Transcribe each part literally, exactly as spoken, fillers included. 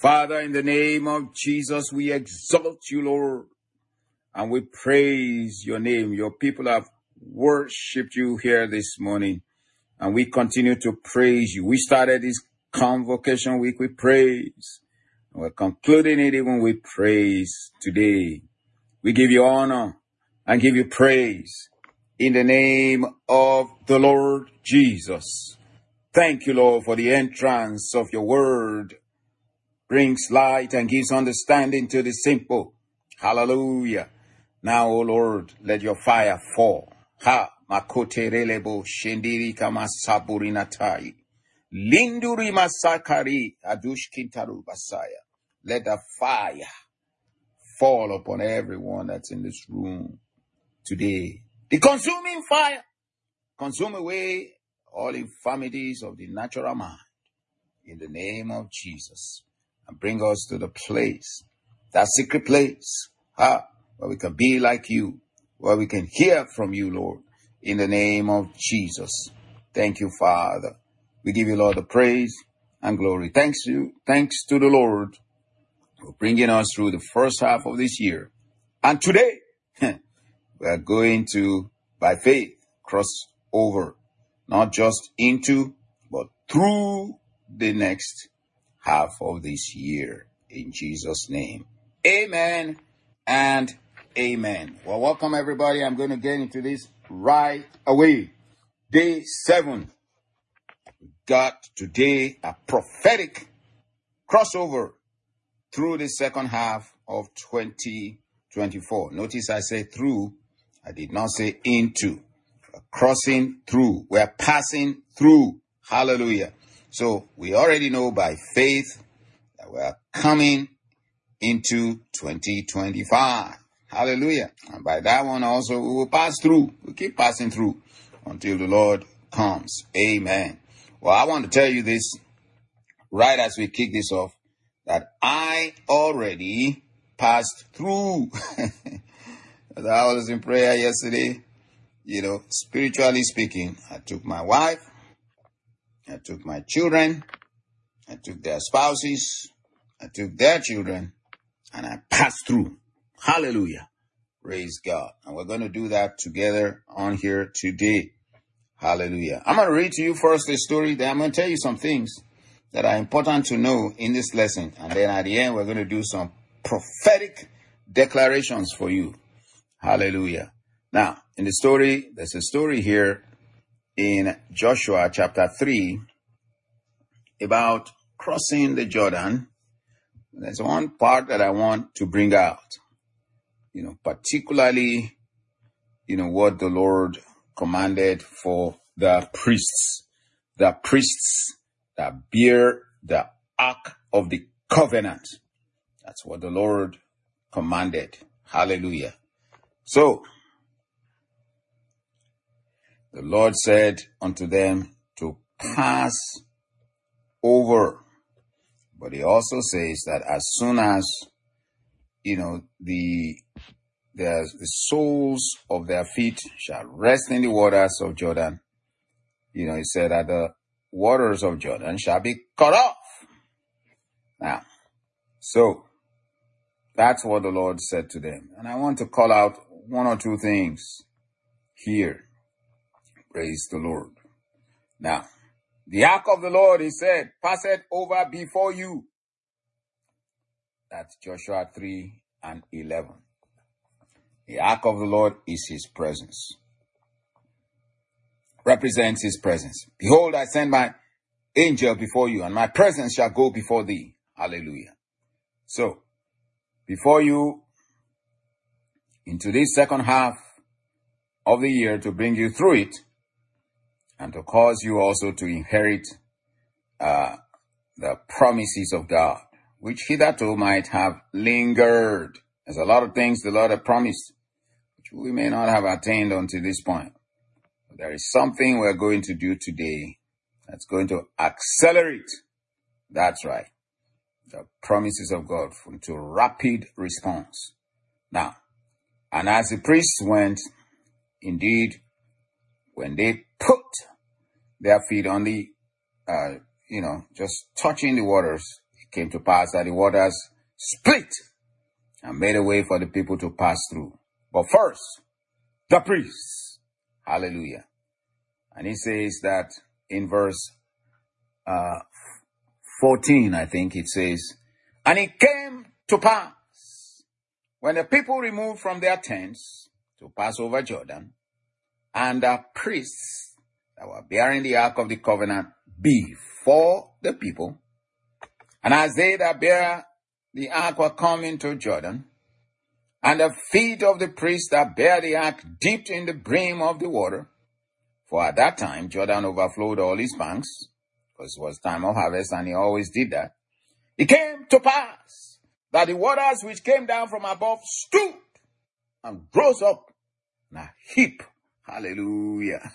Father, in the name of Jesus, we exalt you, Lord, and we praise your name. Your people have worshipped you here this morning, and we continue to praise you. We started this convocation week with praise, and we're concluding it even with praise today. We give you honor and give you praise in the name of the Lord Jesus. Thank you, Lord, for the entrance of your word. Brings light and gives understanding to the simple. Hallelujah. Now, O Lord, let your fire fall. Ha, makote relebo shendiri kama saburi natai. Linduri masakari adush kintaru basaya. Let the fire fall upon everyone that's in this room today. The consuming fire. Consume away all infirmities of the natural mind. In the name of Jesus. And bring us to the place, that secret place, ah, where we can be like you, where we can hear from you, Lord, in the name of Jesus. Thank you, Father. We give you, Lord, the praise and glory. Thanks to, thanks to the Lord for bringing us through the first half of this year. And today, we are going to, by faith, cross over, not just into, but through the next half of this year, in Jesus' name. Amen and amen. Well, welcome everybody. I'm going to get into this right away. Day seven. We got today a prophetic crossover through the second half of twenty twenty-four. Notice I say through. I did not say into. We're crossing through. We're passing through. Hallelujah. So we already know by faith that we are coming into twenty twenty-five. Hallelujah. And by that one also we will pass through. We'll keep passing through until the Lord comes. Amen. Well, I want to tell you this right as we kick this off, that I already passed through. As I was in prayer yesterday, you know, spiritually speaking, I took my wife, I took my children, I took their spouses, I took their children, and I passed through. Hallelujah. Praise God. And we're going to do that together on here today. Hallelujah. I'm going to read to you first a story, then I'm going to tell you some things that are important to know in this lesson. And then at the end, we're going to do some prophetic declarations for you. Hallelujah. Now, in the story, there's a story here in Joshua chapter three about crossing the Jordan. There's one part that I want to bring out, you know, particularly, you know, what the Lord commanded for the priests, the priests that bear the Ark of the Covenant. That's what the Lord commanded. Hallelujah. So, the Lord said unto them to pass over. But he also says that as soon as, you know, the, the, the soles of their feet shall rest in the waters of Jordan, you know, he said that the waters of Jordan shall be cut off. Now, so that's what the Lord said to them. And I want to call out one or two things here. Praise the Lord. Now, the ark of the Lord, he said, pass it over before you. That's Joshua three and eleven. The ark of the Lord is his presence. Represents his presence. Behold, I send my angel before you, and my presence shall go before thee. Hallelujah. So, before you, into this second half of the year, to bring you through it, and to cause you also to inherit uh, the promises of God, which hitherto might have lingered. There's a lot of things the Lord had promised, which we may not have attained until this point. But there is something we're going to do today that's going to accelerate. That's right. The promises of God into rapid response. Now, and as the priests went, indeed, when they put their feet on the, uh, you know, just touching the waters, it came to pass that the waters split and made a way for the people to pass through. But first, the priests. Hallelujah. And he says that in verse uh, fourteen, I think it says, and it came to pass when the people removed from their tents to pass over Jordan, and the priests that were bearing the ark of the covenant before the people, and as they that bear the ark were coming to Jordan, and the feet of the priests that bear the ark dipped in the brim of the water, for at that time Jordan overflowed all his banks, because it was time of harvest, and he always did that. It came to pass that the waters which came down from above stood and rose up in a heap. Hallelujah.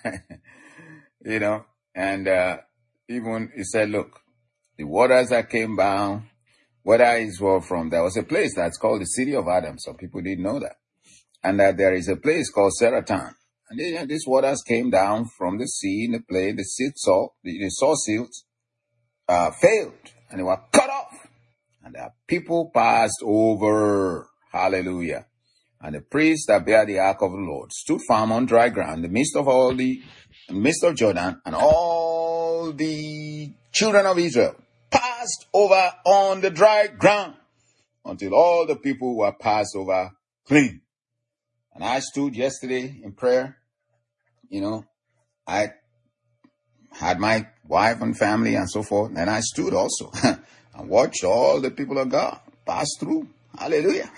You know, and uh, even he said, look, the waters that came down, whether it was from, there was a place that's called the city of Adam. Some people didn't know that. And that there is a place called Seratan. And they, these waters came down from the sea in the plain. The silt salt, the, the saw silts uh, failed, and they were cut off. And the people passed over. Hallelujah. And the priests that bear the ark of the Lord stood firm on dry ground in the midst of all the, in the midst of Jordan, and all the children of Israel passed over on the dry ground until all the people were passed over clean. And I stood yesterday in prayer. You know, I had my wife and family and so forth, and I stood also and watched all the people of God pass through. Hallelujah.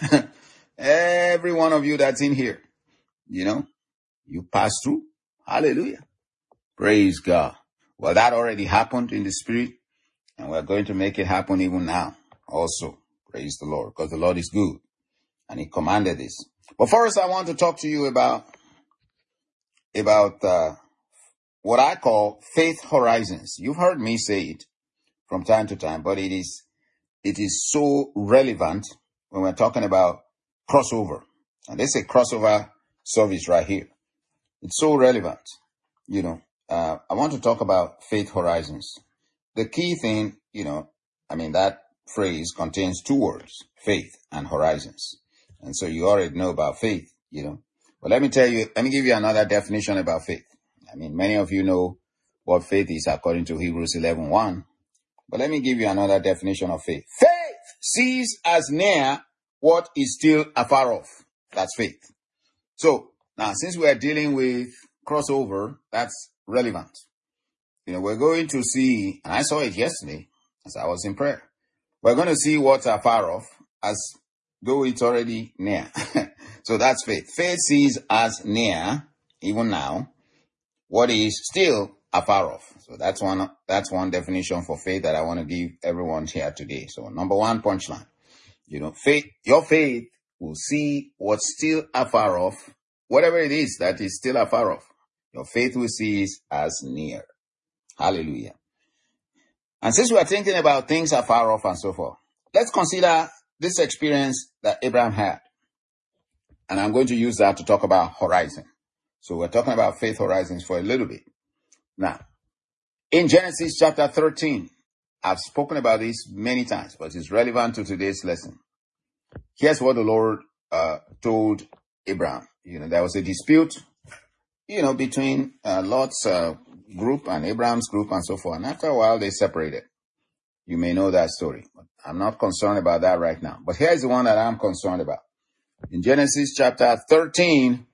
Every one of you that's in here, you know, you pass through. Hallelujah. Praise God. Well, that already happened in the spirit, and we're going to make it happen even now also. Praise the Lord, because the Lord is good, and he commanded this. But first, I want to talk to you about, about uh, what I call faith horizons. You've heard me say it from time to time, but it is it is so relevant when we're talking about crossover. And they say crossover service right here. It's so relevant. You know, uh, I want to talk about faith horizons. The key thing, you know, I mean, that phrase contains two words, faith and horizons. And so you already know about faith, you know. But let me tell you, let me give you another definition about faith. I mean, many of you know what faith is according to Hebrews eleven one. But let me give you another definition of faith. Faith sees as near what is still afar off. That's faith. So now, since we are dealing with crossover, that's relevant. You know, we're going to see, and I saw it yesterday as I was in prayer. We're going to see what's afar off as though it's already near. So that's faith. Faith sees as near, even now, what is still afar off. So that's one, that's one definition for faith that I want to give everyone here today. So number one punchline, you know, faith, your faith will see what's still afar off, whatever it is that is still afar off. Your faith will see it as near. Hallelujah. And since we are thinking about things afar off and so forth, let's consider this experience that Abraham had. And I'm going to use that to talk about horizon. So we're talking about faith horizons for a little bit. Now, in Genesis chapter thirteen, I've spoken about this many times, but it's relevant to today's lesson. Here's what the Lord uh, told Abraham. You know, there was a dispute, you know, between uh, Lot's uh, group and Abraham's group and so forth. And after a while, they separated. You may know that story. But I'm not concerned about that right now. But here's the one that I'm concerned about. In Genesis chapter thirteen,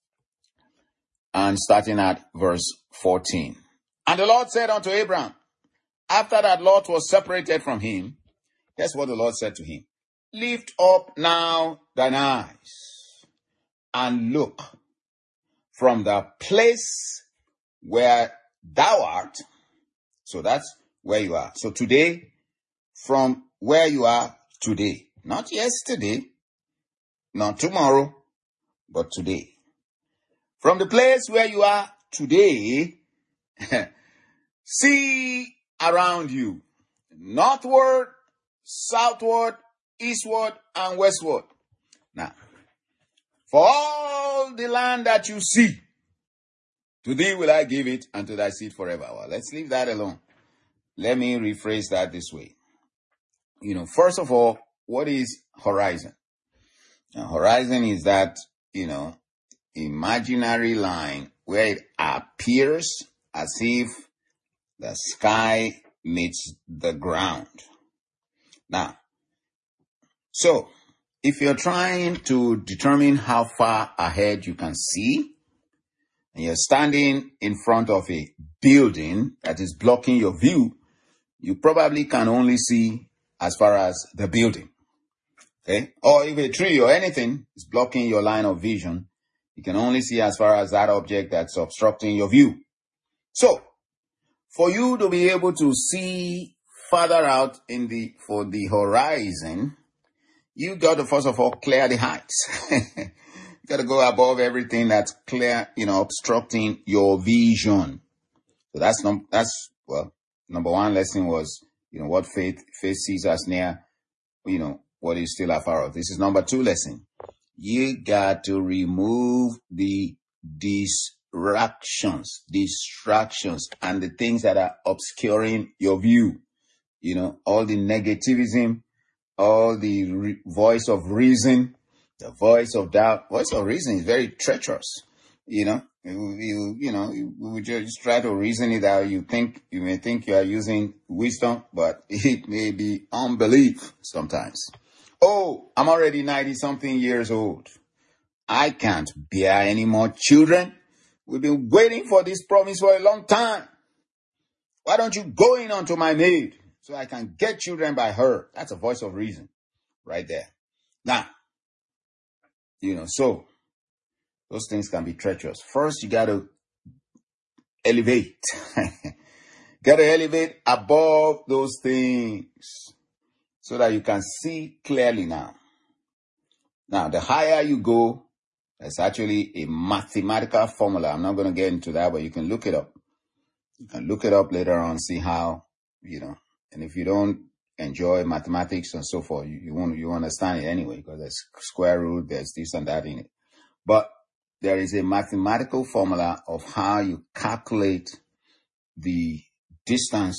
and starting at verse fourteen. And the Lord said unto Abraham, after that Lot was separated from him, guess what the Lord said to him? Lift up now thine eyes and look from the place where thou art. So that's where you are. So today, from where you are today, not yesterday, not tomorrow, but today. From the place where you are today, see around you, northward, southward, eastward, and westward. Now, for all the land that you see, to thee will I give it, and to thy seed forever. Well, let's leave that alone. Let me rephrase that this way. You know, first of all, what is horizon? Now, horizon is that, you know, imaginary line where it appears as if the sky meets the ground. Now, so if you're trying to determine how far ahead you can see, and you're standing in front of a building that is blocking your view, you probably can only see as far as the building. Okay? Or if a tree or anything is blocking your line of vision, you can only see as far as that object that's obstructing your view. So, for you to be able to see further out in the for the horizon, you got to first of all clear the heights. You got to go above everything that's clear, you know, obstructing your vision. So that's num that's well, number one lesson was, you know, what faith faith sees us near, you know, what is still afar off. This is number two lesson. You got to remove the distractions, distractions, and the things that are obscuring your view. You know, all the negativism, all the re- voice of reason, the voice of doubt. Voice of reason is very treacherous. You know, you, you, you know, you, you just try to reason it out. You think, you may think you are using wisdom, but it may be unbelief sometimes. Oh, I'm already ninety something years old. I can't bear any more children. We've been waiting for this promise for a long time. Why don't you go in unto my maid so I can get children by her? That's a voice of reason right there. Now, you know, so those things can be treacherous. First, you got to elevate. Got to elevate above those things so that you can see clearly now. Now, the higher you go, there's actually a mathematical formula. I'm not going to get into that, but you can look it up. You can look it up later on, see how, you know, and if you don't enjoy mathematics and so forth, you, you won't, you understand it anyway, because there's square root, there's this and that in it. But there is a mathematical formula of how you calculate the distance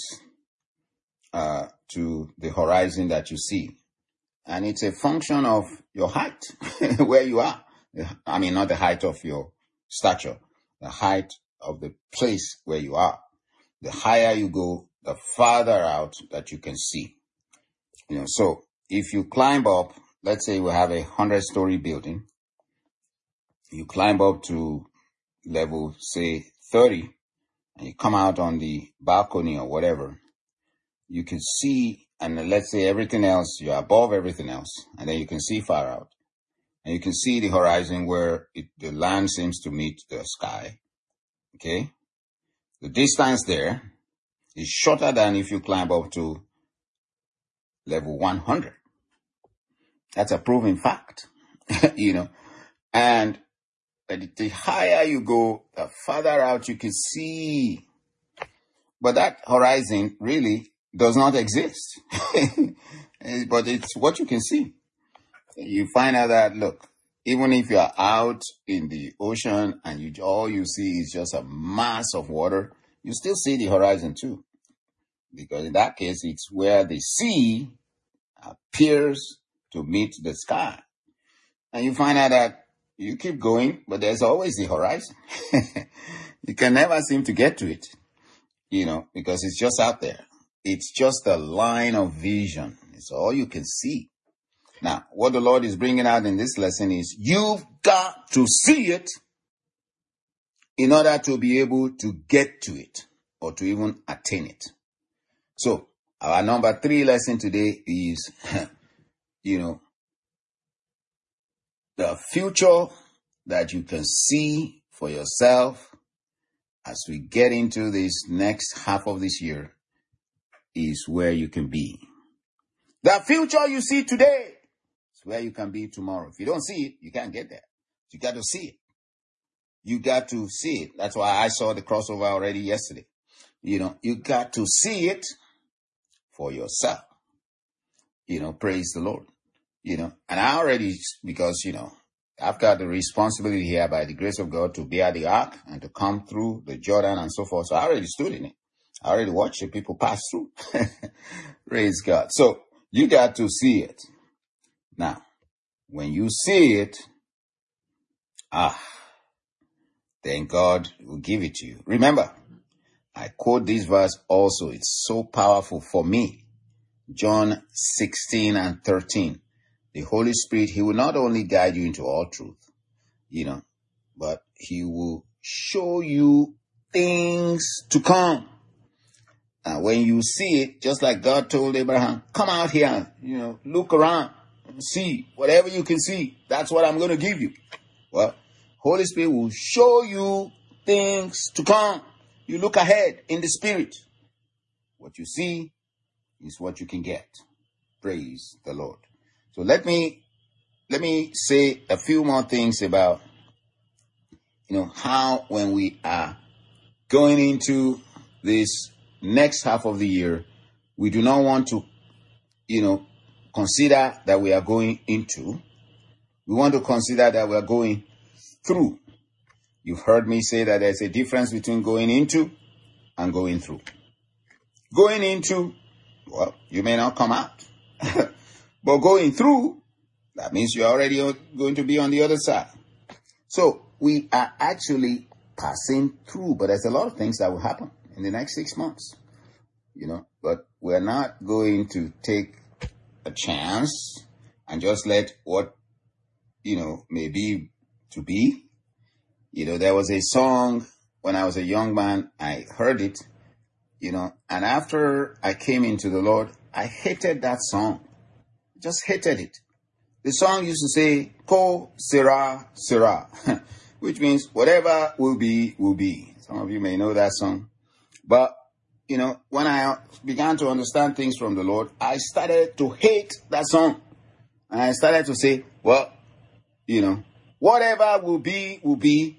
uh, to the horizon that you see. And it's a function of your height, where you are. I mean, not the height of your stature, the height of the place where you are. The higher you go, the farther out that you can see. You know, so if you climb up, let's say we have a hundred story building, you climb up to level, say, thirty, and you come out on the balcony or whatever, you can see, and let's say everything else, you're above everything else, and then you can see far out. And you can see the horizon where it, the land seems to meet the sky. Okay? The distance there is shorter than if you climb up to level one hundred. That's a proven fact. You know, and the higher you go, the farther out you can see. But that horizon really does not exist. But it's what you can see. You find out that, look, even if you're out in the ocean and you all you see is just a mass of water, you still see the horizon too. Because in that case, it's where the sea appears to meet the sky. And you find out that you keep going, but there's always the horizon. You can never seem to get to it, you know, because it's just out there. It's just a line of vision. It's all you can see. Now, what the Lord is bringing out in this lesson is you've got to see it in order to be able to get to it or to even attain it. So, our number three lesson today is, you know, the future that you can see for yourself as we get into this next half of this year is where you can be. The future you see today is where you can be tomorrow. If you don't see it, you can't get there. You got to see it. You got to see it. That's why I saw the crossover already yesterday. You know, you got to see it for yourself. You know, praise the Lord. You know, and I already, because, you know, I've got the responsibility here by the grace of God to bear the ark and to come through the Jordan and so forth. So I already stood in it. I already watched the people pass through. Praise God. So You got to see it. Now, when you see it, ah, then God will give it to you. Remember, I quote this verse also. It's so powerful for me. John sixteen and thirteen. The Holy Spirit, he will not only guide you into all truth, you know, but he will show you things to come. And when you see it, just like God told Abraham, come out here, you know, look around, see whatever you can see. That's what I'm going to give you. Well, Holy Spirit will show you things to come. You look ahead in the Spirit. What you see is what you can get. Praise the Lord. So let me let me say a few more things about, you know, how when we are going into this next half of the year, we do not want to, you know, consider that we are going into. We want to consider that we are going through. You've heard me say that there's a difference between going into and going through. Going into, well, you may not come out. But going through, that means you're already going to be on the other side. So we are actually passing through, but there's a lot of things that will happen in the next six months, you know, but we're not going to take a chance and just let what, you know, may be to be. You know, there was a song when I was a young man, I heard it, you know, and after I came into the Lord, I hated that song. Just hated it. The song used to say, Ko Sera Sera, which means whatever will be, will be. Some of you may know that song. But, you know, when I began to understand things from the Lord, I started to hate that song. And I started to say, well, you know, whatever will be, will be,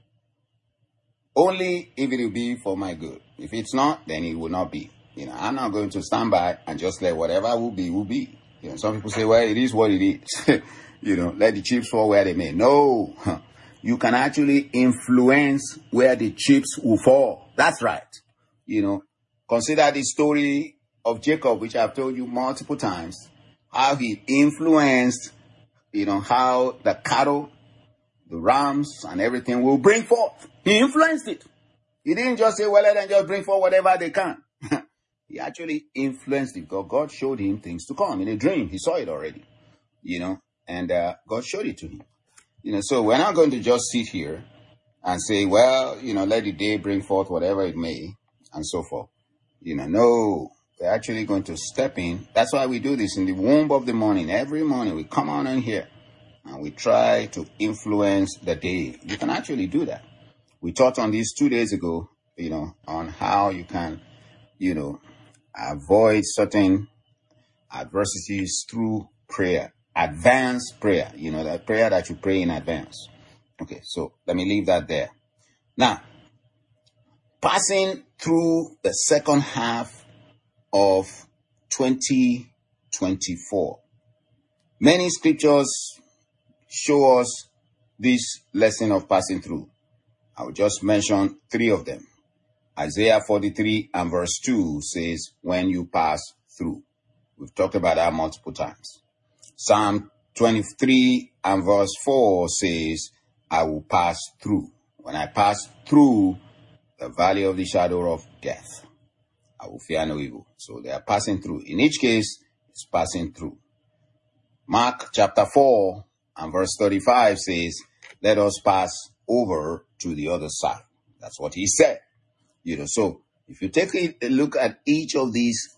only if it will be for my good. If it's not, then it will not be. You know, I'm not going to stand by and just let whatever will be, will be. You know, some people say, well, it is what it is. You know, let the chips fall where they may. No, you can actually influence where the chips will fall. That's right. You know, consider the story of Jacob, which I've told you multiple times, how he influenced, you know, how the cattle, the rams and everything will bring forth. He influenced it. He didn't just say, well, let them just bring forth whatever they can. He actually influenced it because God showed him things to come in a dream. He saw it already, you know, and uh, God showed it to him. You know, so we're not going to just sit here and say, well, you know, let the day bring forth whatever it may and so forth. You know, no, we're actually going to step in. That's why we do this in the womb of the morning. Every morning we come on in here and we try to influence the day. You can actually do that. We taught on this two days ago, you know, on how you can, you know, avoid certain adversities through prayer, advanced prayer, you know, that prayer that you pray in advance. Okay, so let me leave that there. Now, passing through the second half of twenty twenty-four, many scriptures show us this lesson of passing through. I will just mention three of them. Isaiah forty-three and verse two says, when you pass through. We've talked about that multiple times. Psalm twenty-three and verse four says, I will pass through. When I pass through the valley of the shadow of death, I will fear no evil. So they are passing through. In each case, it's passing through. Mark chapter four and verse thirty-five says, let us pass over to the other side. That's what he said. You know, so if you take a look at each of these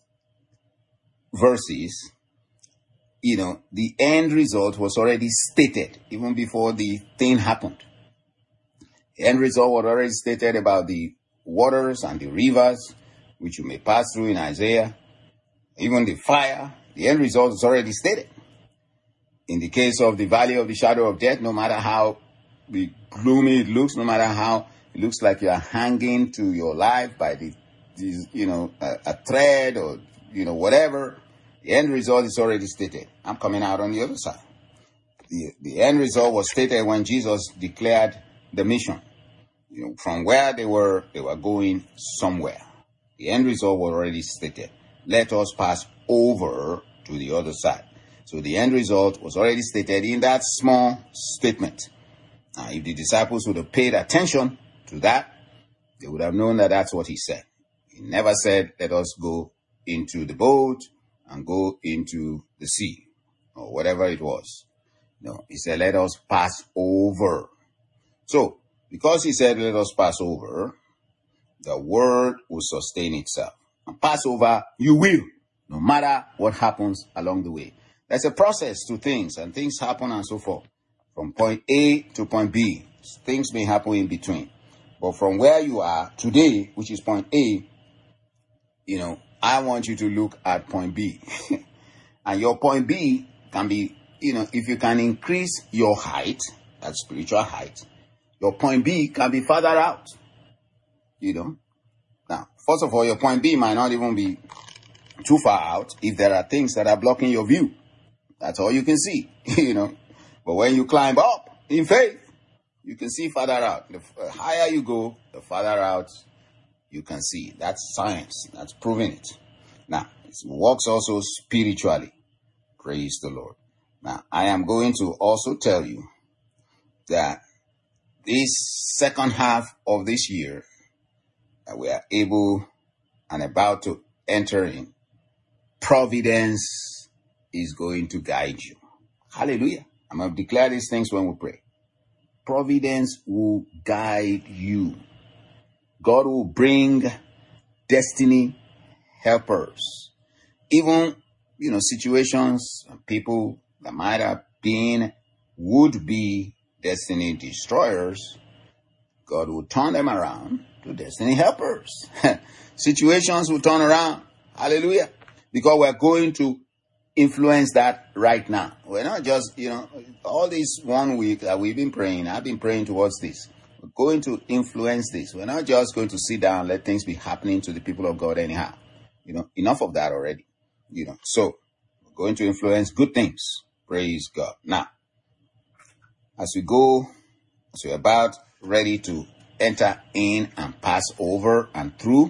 verses, you know, the end result was already stated even before the thing happened. The end result was already stated about the waters and the rivers, which you may pass through in Isaiah. Even the fire, the end result is already stated. In the case of the valley of the shadow of death, no matter how gloomy it looks, no matter how it looks like you are hanging to your life by the, the you know, a, a thread or, you know, whatever, the end result is already stated. I'm coming out on the other side. The, the end result was stated when Jesus declared the mission. You know, from where they were, they were going somewhere. The end result was already stated. Let us pass over to the other side. So the end result was already stated in that small statement. Now, if the disciples would have paid attention to that, they would have known that that's what he said. He never said, let us go into the boat and go into the sea or whatever it was. No, he said, let us pass over. So, because he said, let us pass over, the word will sustain itself. And pass over, you will, no matter what happens along the way. There's a process to things, and things happen and so forth. From point A to point B, things may happen in between. But from where you are today, which is point A, you know, I want you to look at point B. And your point B can be, you know, if you can increase your height, that's spiritual height, your point B can be further out, you know. Now, first of all, your point B might not even be too far out if there are things that are blocking your view. That's all you can see, you know. But when you climb up in faith, you can see further out. The higher you go, the farther out you can see. That's science. That's proving it. Now, it works also spiritually. Praise the Lord. Now, I am going to also tell you that this second half of this year that we are able and about to enter in, providence is going to guide you. Hallelujah. I'm going to declare these things when we pray. Providence will guide you. God will bring destiny helpers. Even, you know, situations, people that might have been, would be destiny destroyers, God will turn them around to destiny helpers. Situations will turn around. Hallelujah. Because we're going to influence that right now. We're not just, you know, all this one week that we've been praying, I've been praying towards this. We're going to influence this. We're not just going to sit down and let things be happening to the people of God anyhow. You know, enough of that already. You know, so we're going to influence good things. Praise God. Now, as we go, as we're about ready to enter in and pass over and through,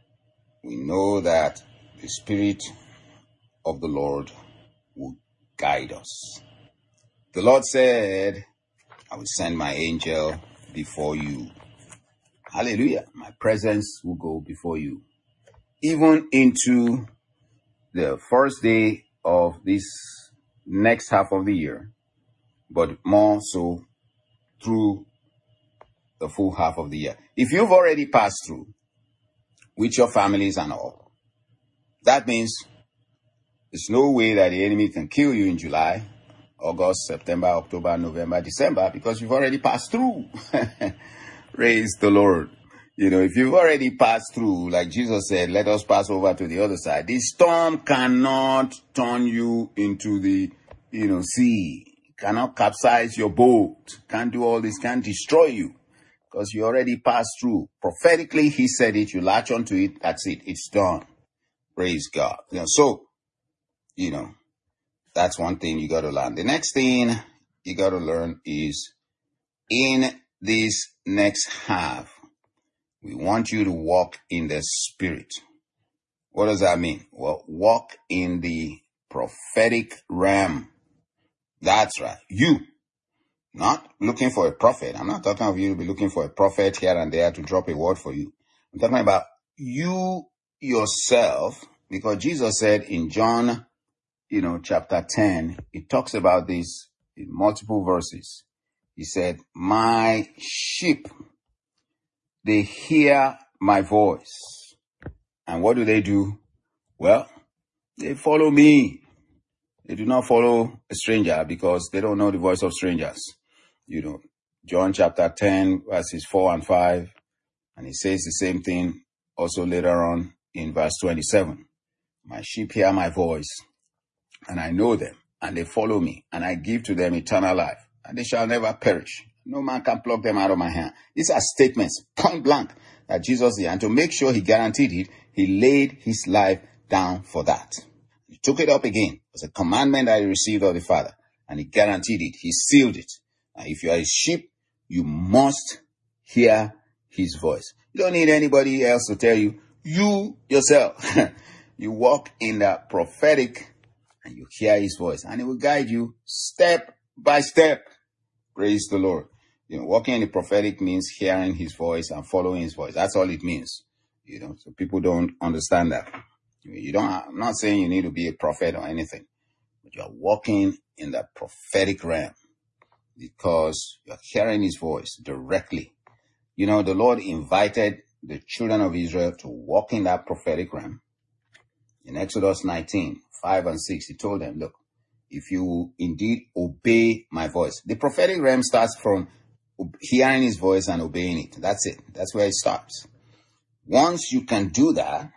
we know that the Spirit of the Lord will guide us. The Lord said, I will send my angel before you. Hallelujah. My presence will go before you. Even into the first day of this next half of the year, but more so through the full half of the year. If you've already passed through with your families and all, that means there's no way that the enemy can kill you in July, August, September, October, November, December, because you've already passed through. Praise the Lord. You know, if you've already passed through, like Jesus said, let us pass over to the other side. The storm cannot turn you into the, you know, sea. Cannot capsize your boat. Can't do all this. Can't destroy you. Because you already passed through. Prophetically, he said it. You latch onto it. That's it. It's done. Praise God. You know, so, you know, that's one thing you got to learn. The next thing you got to learn is in this next half, we want you to walk in the Spirit. What does that mean? Well, walk in the prophetic realm. That's right. You, not looking for a prophet. I'm not talking of you to be looking for a prophet here and there to drop a word for you. I'm talking about you yourself, because Jesus said in John, you know, chapter ten, it talks about this in multiple verses. He said, my sheep, they hear my voice. And what do they do? Well, they follow me. They do not follow a stranger because they don't know the voice of strangers. You know, John chapter ten, verses four and five. And he says the same thing also later on in verse twenty-seven. My sheep hear my voice, and I know them, and they follow me, and I give to them eternal life, and they shall never perish. No man can pluck them out of my hand. These are statements, point blank, that Jesus did. And to make sure he guaranteed it, he laid his life down for that. He took it up again. It was a commandment that he received of the Father, and he guaranteed it. He sealed it. And if you are his sheep, you must hear his voice. You don't need anybody else to tell you. You yourself, you walk in the prophetic, and you hear his voice, and he will guide you step by step. Praise the Lord. You know, walking in the prophetic means hearing his voice and following his voice. That's all it means. You know, so people don't understand that. You don't, I'm not saying you need to be a prophet or anything, but you're walking in the prophetic realm because you're hearing his voice directly. You know, the Lord invited the children of Israel to walk in that prophetic realm. In Exodus nineteen, five and six, he told them, look, if you indeed obey my voice, the prophetic realm starts from hearing his voice and obeying it. That's it. That's where it starts. Once you can do that,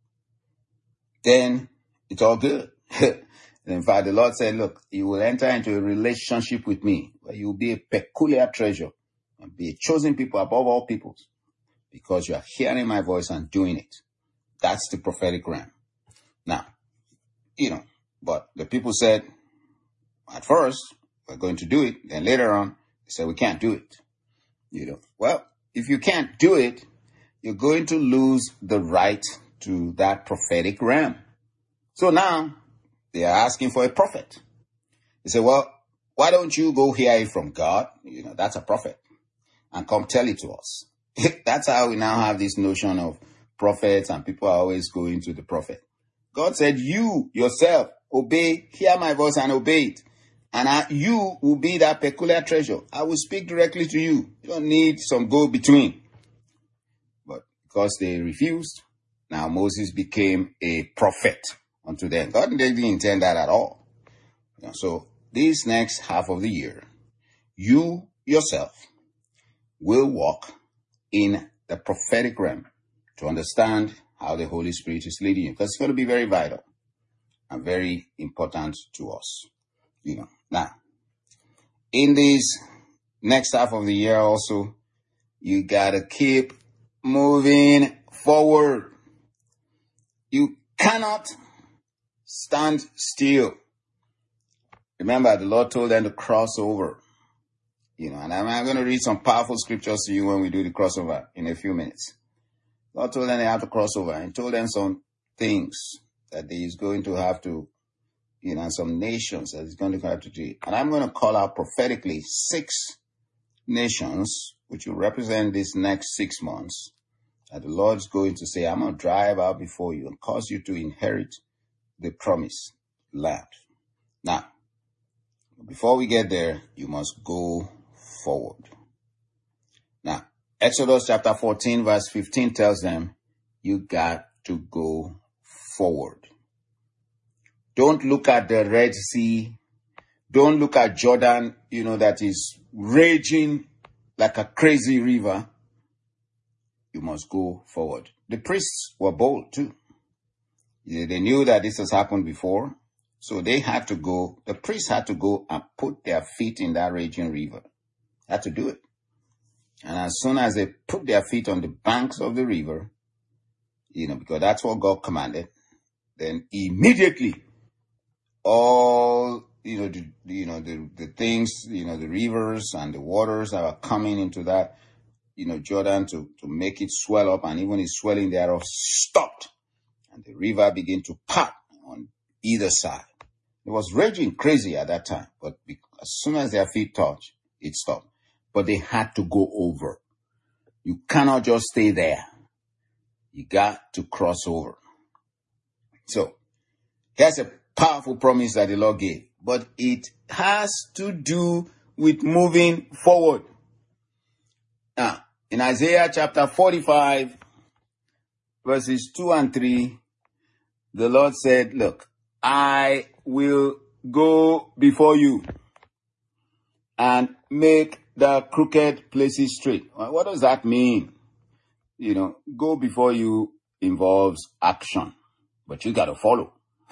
then it's all good. In fact, the Lord said, look, you will enter into a relationship with me where you will be a peculiar treasure and be a chosen people above all peoples because you are hearing my voice and doing it. That's the prophetic realm. Now, you know, but the people said, at first, we're going to do it. Then later on, they said, we can't do it. You know, well, if you can't do it, you're going to lose the right to that prophetic realm. So now they are asking for a prophet. They say, well, why don't you go hear it from God? You know, that's a prophet, and come tell it to us. That's how we now have this notion of prophets, and people are always going to the prophet. God said, you yourself obey, hear my voice and obey it. And I, you will be that peculiar treasure. I will speak directly to you. You don't need some go-between. But because they refused, now Moses became a prophet unto them. God didn't intend that at all. You know, so this next half of the year, you yourself will walk in the prophetic realm to understand how the Holy Spirit is leading you. Because it's going to be very vital and very important to us. You know, now, in this next half of the year also, you got to keep moving forward. You cannot stand still. Remember, the Lord told them to cross over. You know, and I'm, I'm going to read some powerful scriptures to you when we do the crossover in a few minutes. The Lord told them they had to cross over, and told them some things that they is going to have to, you know, some nations that he's going to have to do. And I'm going to call out prophetically six nations, which will represent this next six months, that the Lord's going to say, I'm going to drive out before you and cause you to inherit the promised land. Now, before we get there, you must go forward. Now, Exodus chapter fourteen, verse fifteen tells them, you got to go forward. Don't look at the Red Sea. Don't look at Jordan, you know, that is raging like a crazy river. You must go forward. The priests were bold too. They knew that this has happened before. So they had to go, the priests had to go and put their feet in that raging river. They had to do it. And as soon as they put their feet on the banks of the river, you know, because that's what God commanded, then immediately all, you know, the, you know, the, the things, you know, the rivers and the waters that are coming into that, you know, Jordan to, to make it swell up, and even its swelling thereof stopped. And the river began to part on either side. It was raging crazy at that time, but as soon as their feet touched, it stopped. But they had to go over. You cannot just stay there. You got to cross over. So, here's a powerful promise that the Lord gave, but it has to do with moving forward. Now, in Isaiah chapter forty-five, verses two and three, the Lord said, look, I will go before you and make the crooked places straight. What does that mean? You know, go before you involves action, but you got to follow.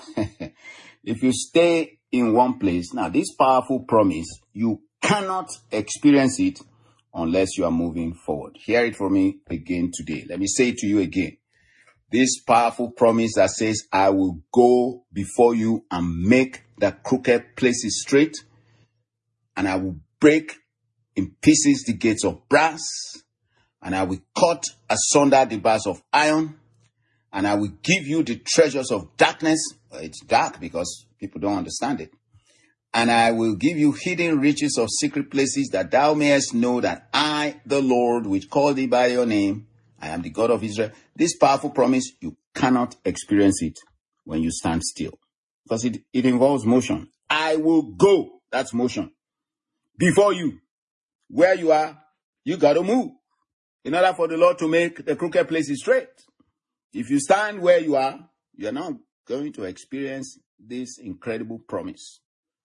If you stay in one place, now this powerful promise, you cannot experience it unless you are moving forward. Hear it from me again today. Let me say it to you again. This powerful promise that says, I will go before you and make the crooked places straight, and I will break in pieces the gates of brass, and I will cut asunder the bars of iron, And I will give you the treasures of darkness. It's dark because people don't understand it. And I will give you hidden riches of secret places, that thou mayest know that I, the Lord, which called thee by your name, I am the God of Israel. This powerful promise, you cannot experience it when you stand still, because it, it involves motion. I will go. That's motion. Before you, where you are, you got to move in order for the Lord to make the crooked places straight. If you stand where you are, you're not going to experience this incredible promise.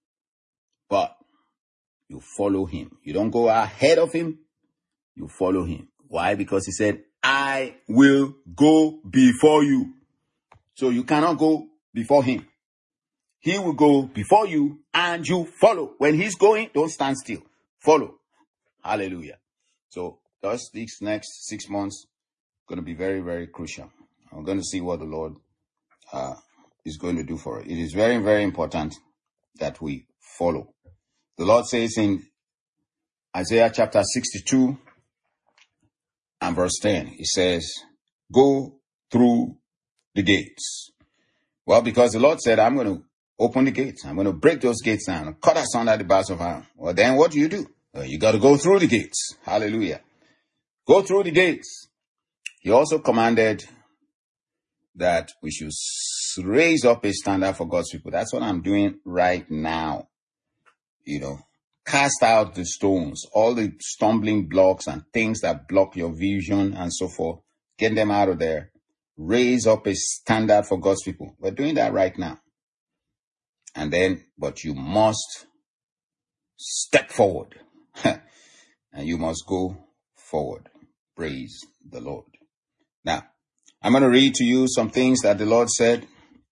But you follow him. You don't go ahead of him. You follow him. Why? Because he said, I will go before you. So you cannot go before him. He will go before you and you follow. When he's going, don't stand still. Follow. Hallelujah. So thus these next six months going to be very, very crucial. I'm going to see what the Lord uh, is going to do for it. It is very, very important that we follow. The Lord says in Isaiah chapter sixty-two and verse ten, he says, go through the gates. Well, because the Lord said, I'm going to open the gates. I'm going to break those gates down and cut asunder the bars of iron. Well, then what do you do? Well, you got to go through the gates. Hallelujah. Go through the gates. He also commanded that we should raise up a standard for God's people. That's what I'm doing right now. You know, cast out the stones, all the stumbling blocks and things that block your vision and so forth. Get them out of there. Raise up a standard for God's people. We're doing that right now. And then, but you must step forward. And you must go forward. Praise the Lord. Now, I'm going to read to you some things that the Lord said.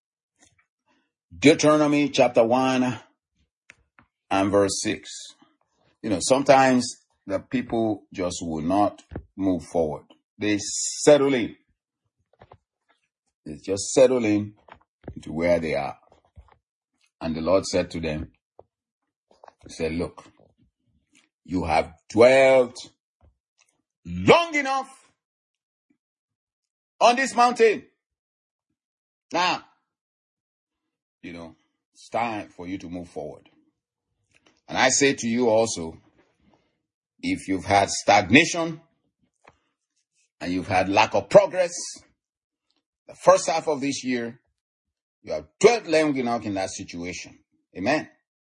Deuteronomy chapter one and verse six. You know, sometimes the people just will not move forward. They settle in. They just settle in into where they are. And the Lord said to them, he said, look, you have dwelt long enough on this mountain. Now, you know, it's time for you to move forward. And I say to you also, if you've had stagnation and you've had lack of progress, the first half of this year, you have dwelt long enough in that situation. Amen.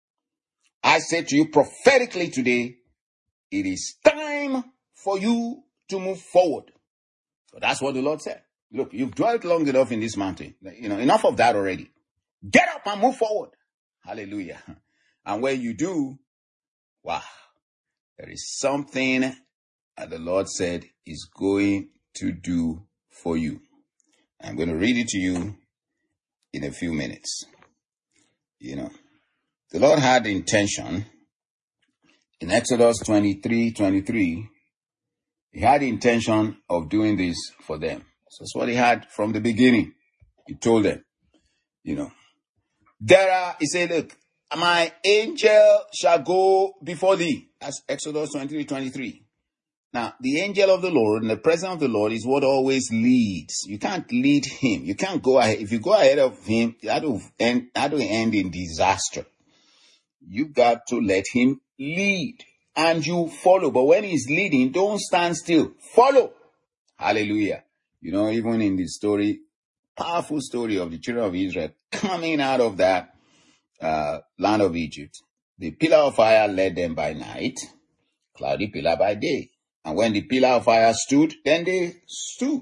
I say to you prophetically today, it is time for you to move forward. So that's what the Lord said. Look, you've dwelt long enough in this mountain. You know, enough of that already. Get up and move forward. Hallelujah. And when you do, wow, there is something that the Lord said is going to do for you. I'm going to read it to you in a few minutes. You know, the Lord had the intention in Exodus twenty-three twenty-three. He had the intention of doing this for them. So that's what he had from the beginning. He told them, you know, there are, he said, look, my angel shall go before thee. That's Exodus twenty-three twenty-three. Now, the angel of the Lord and the presence of the Lord is what always leads. You can't lead him. You can't go ahead. If you go ahead of him, that will end, that will end in disaster. You got to let him lead and you follow. But when he's leading, don't stand still. Follow. Hallelujah. You know, even in the story, powerful story of the children of Israel coming out of that uh, land of Egypt. The pillar of fire led them by night, cloudy pillar by day. And when the pillar of fire stood, then they stood.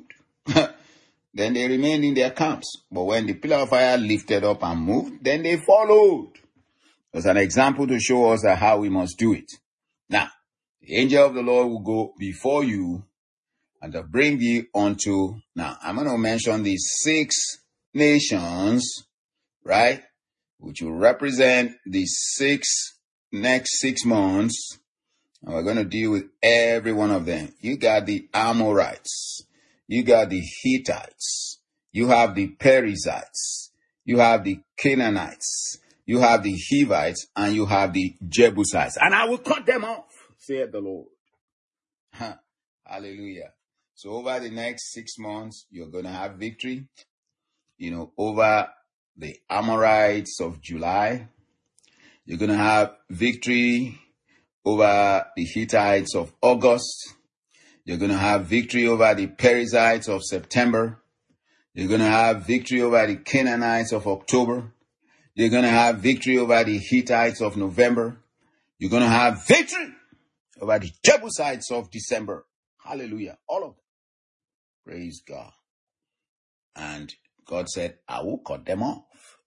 Then they remained in their camps. But when the pillar of fire lifted up and moved, then they followed. There's an example to show us how we must do it. Now, the angel of the Lord will go before you and to bring you unto, now I'm going to mention these six nations, right, which will represent the six, next six months. And we're going to deal with every one of them. You got the Amorites. You got the Hittites. You have the Perizzites. You have the Canaanites. You have the Hivites. And you have the Jebusites. And I will cut them off, saith the Lord. Hallelujah. So over the next six months, you're going to have victory, you know, over the Amorites of July. You're going to have victory over the Hittites of August. You're going to have victory over the Perizzites of September. You're going to have victory over the Canaanites of October. You're going to have victory over the Hittites of November. You're going to have victory over the Jebusites of December. Hallelujah. All of them. Praise God. And God said, I will cut them off.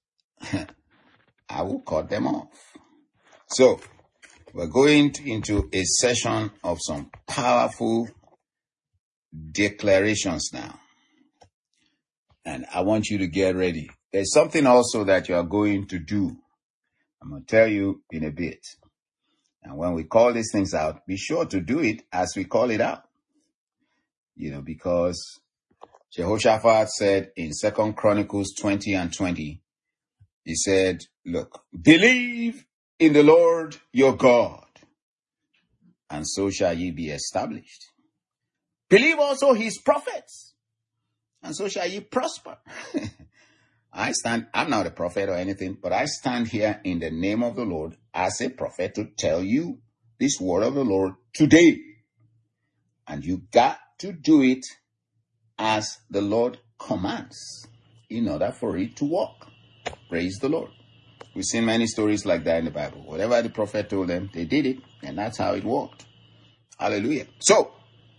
I will cut them off. So, we're going to, into a session of some powerful declarations now. And I want you to get ready. There's something also that you are going to do. I'm going to tell you in a bit. And when we call these things out, be sure to do it as we call it out. You know, because Jehoshaphat said in Second Chronicles twenty and twenty, he said, look, believe in the Lord your God, and so shall ye be established. Believe also his prophets, and so shall ye prosper. I stand, I'm not a prophet or anything, but I stand here in the name of the Lord as a prophet to tell you this word of the Lord today. And you got to do it as the Lord commands in order for it to work. Praise the Lord. We've seen many stories like that in the Bible. Whatever the prophet told them, they did it, and that's how it worked. Hallelujah. So,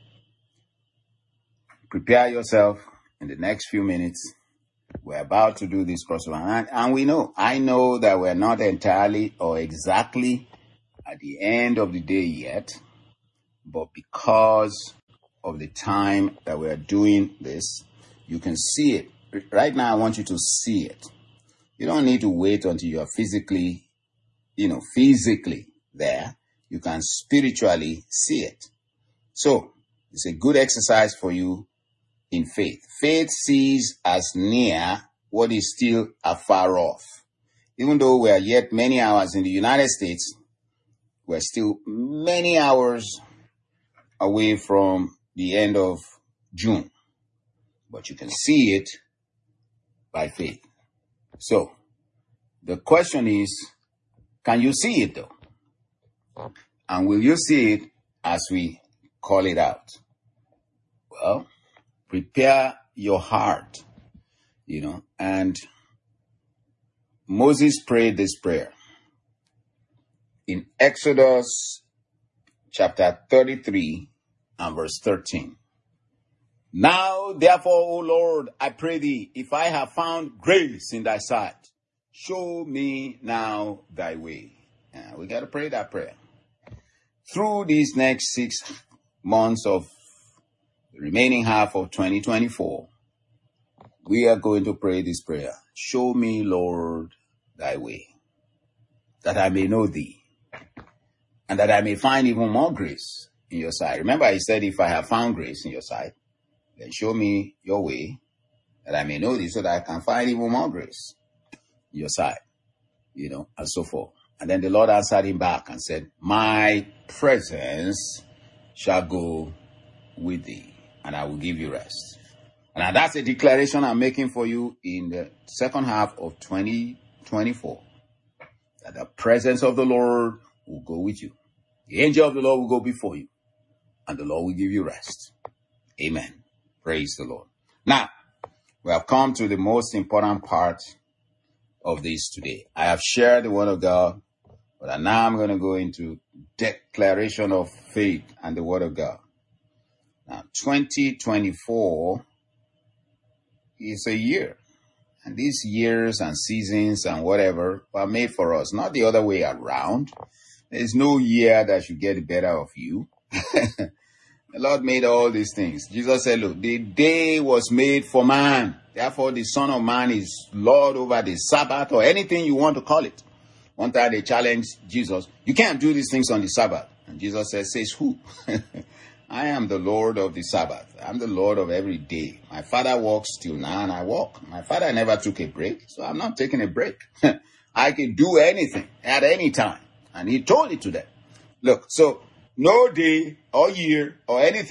prepare yourself in the next few minutes. We're about to do this crossover. And, and we know, I know that we're not entirely or exactly at the end of the day yet, but because of the time that we're doing this, you can see it. Right now, I want you to see it. You don't need to wait until you're physically, you know, physically there. You can spiritually see it. So, it's a good exercise for you in faith. Faith sees as near what is still afar off. Even though we are yet many hours in the United States, we're still many hours away from the end of June. But you can see it by faith. So, the question is, can you see it though? And will you see it as we call it out? Well, prepare your heart, you know, and Moses prayed this prayer in Exodus chapter thirty-three and verse thirteen. Now, therefore, O Lord, I pray thee, if I have found grace in thy sight, show me now thy way. Uh, we got to pray that prayer. Through these next six months of the remaining half of twenty twenty-four, we are going to pray this prayer. Show me, Lord, thy way, that I may know thee, and that I may find even more grace in your sight. Remember, he said, if I have found grace in your sight, then show me your way, that I may know thee, so that I can find even more grace in your sight, you know, and so forth. And then the Lord answered him back and said, my presence shall go with thee, and I will give you rest. And that's a declaration I'm making for you in the second half of twenty twenty-four, that the presence of the Lord will go with you. The angel of the Lord will go before you, and the Lord will give you rest. Amen. Praise the Lord. Now, we have come to the most important part of this today. I have shared the word of God, but now I'm going to go into declaration of faith and the word of God. Now, twenty twenty-four is a year. And these years and seasons and whatever are made for us, not the other way around. There's no year that should get the better of you. The Lord made all these things. Jesus said, look, the day was made for man. Therefore, the Son of Man is Lord over the Sabbath, or anything you want to call it. One time they challenged Jesus, you can't do these things on the Sabbath. And Jesus said, says who? I am the Lord of the Sabbath. I'm the Lord of every day. My Father walks till now and I walk. My Father never took a break, so I'm not taking a break. I can do anything at any time. And he told it to them. Look, so no day or year or anything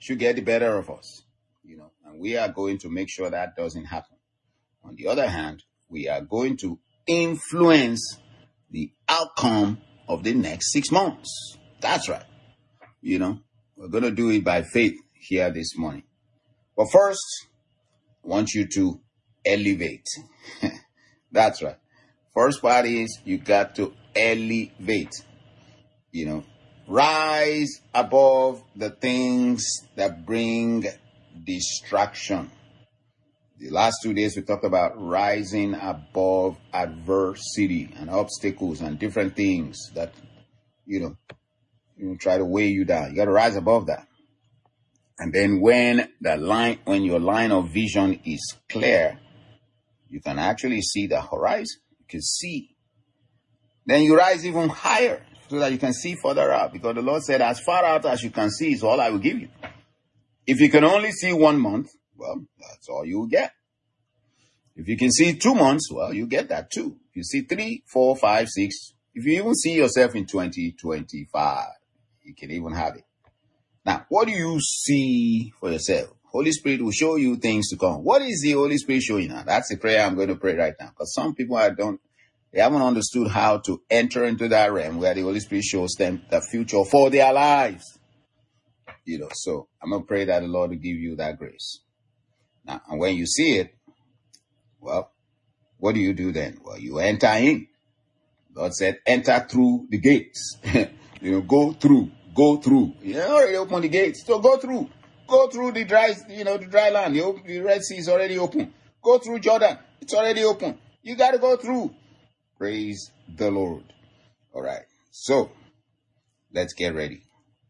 should get the better of us, you know, and we are going to make sure that doesn't happen. On the other hand, we are going to influence the outcome of the next six months. That's right. You know, we're going to do it by faith here this morning. But first, I want you to elevate. That's right. First part is you got to elevate. You know, rise above the things that bring distraction. The last two days we talked about rising above adversity and obstacles and different things that, you know, you know, try to weigh you down. You got to rise above that. And then when the line, when your line of vision is clear, you can actually see the horizon. You can see. Then you rise even higher so that you can see further out. Because the Lord said, as far out as you can see is all I will give you. If you can only see one month, well, that's all you will get. If you can see two months, well, you get that too. If you see three, four, five, six, if you even see yourself in twenty twenty-five, you can even have it. Now, what do you see for yourself? Holy Spirit will show you things to come. What is the Holy Spirit showing you now? That's the prayer I'm going to pray right now. Because some people I don't, they haven't understood how to enter into that realm where the Holy Spirit shows them the future for their lives. You know, so I'm going to pray that the Lord will give you that grace. Now, and when you see it, well, what do you do then? Well, you enter in. God said, enter through the gates. You know, go through, go through. You already opened the gates. So go through. Go through the dry, you know, the dry land. The, the Red Sea is already open. Go through Jordan. It's already open. You got to go through. Praise the Lord. All right. So, let's get ready.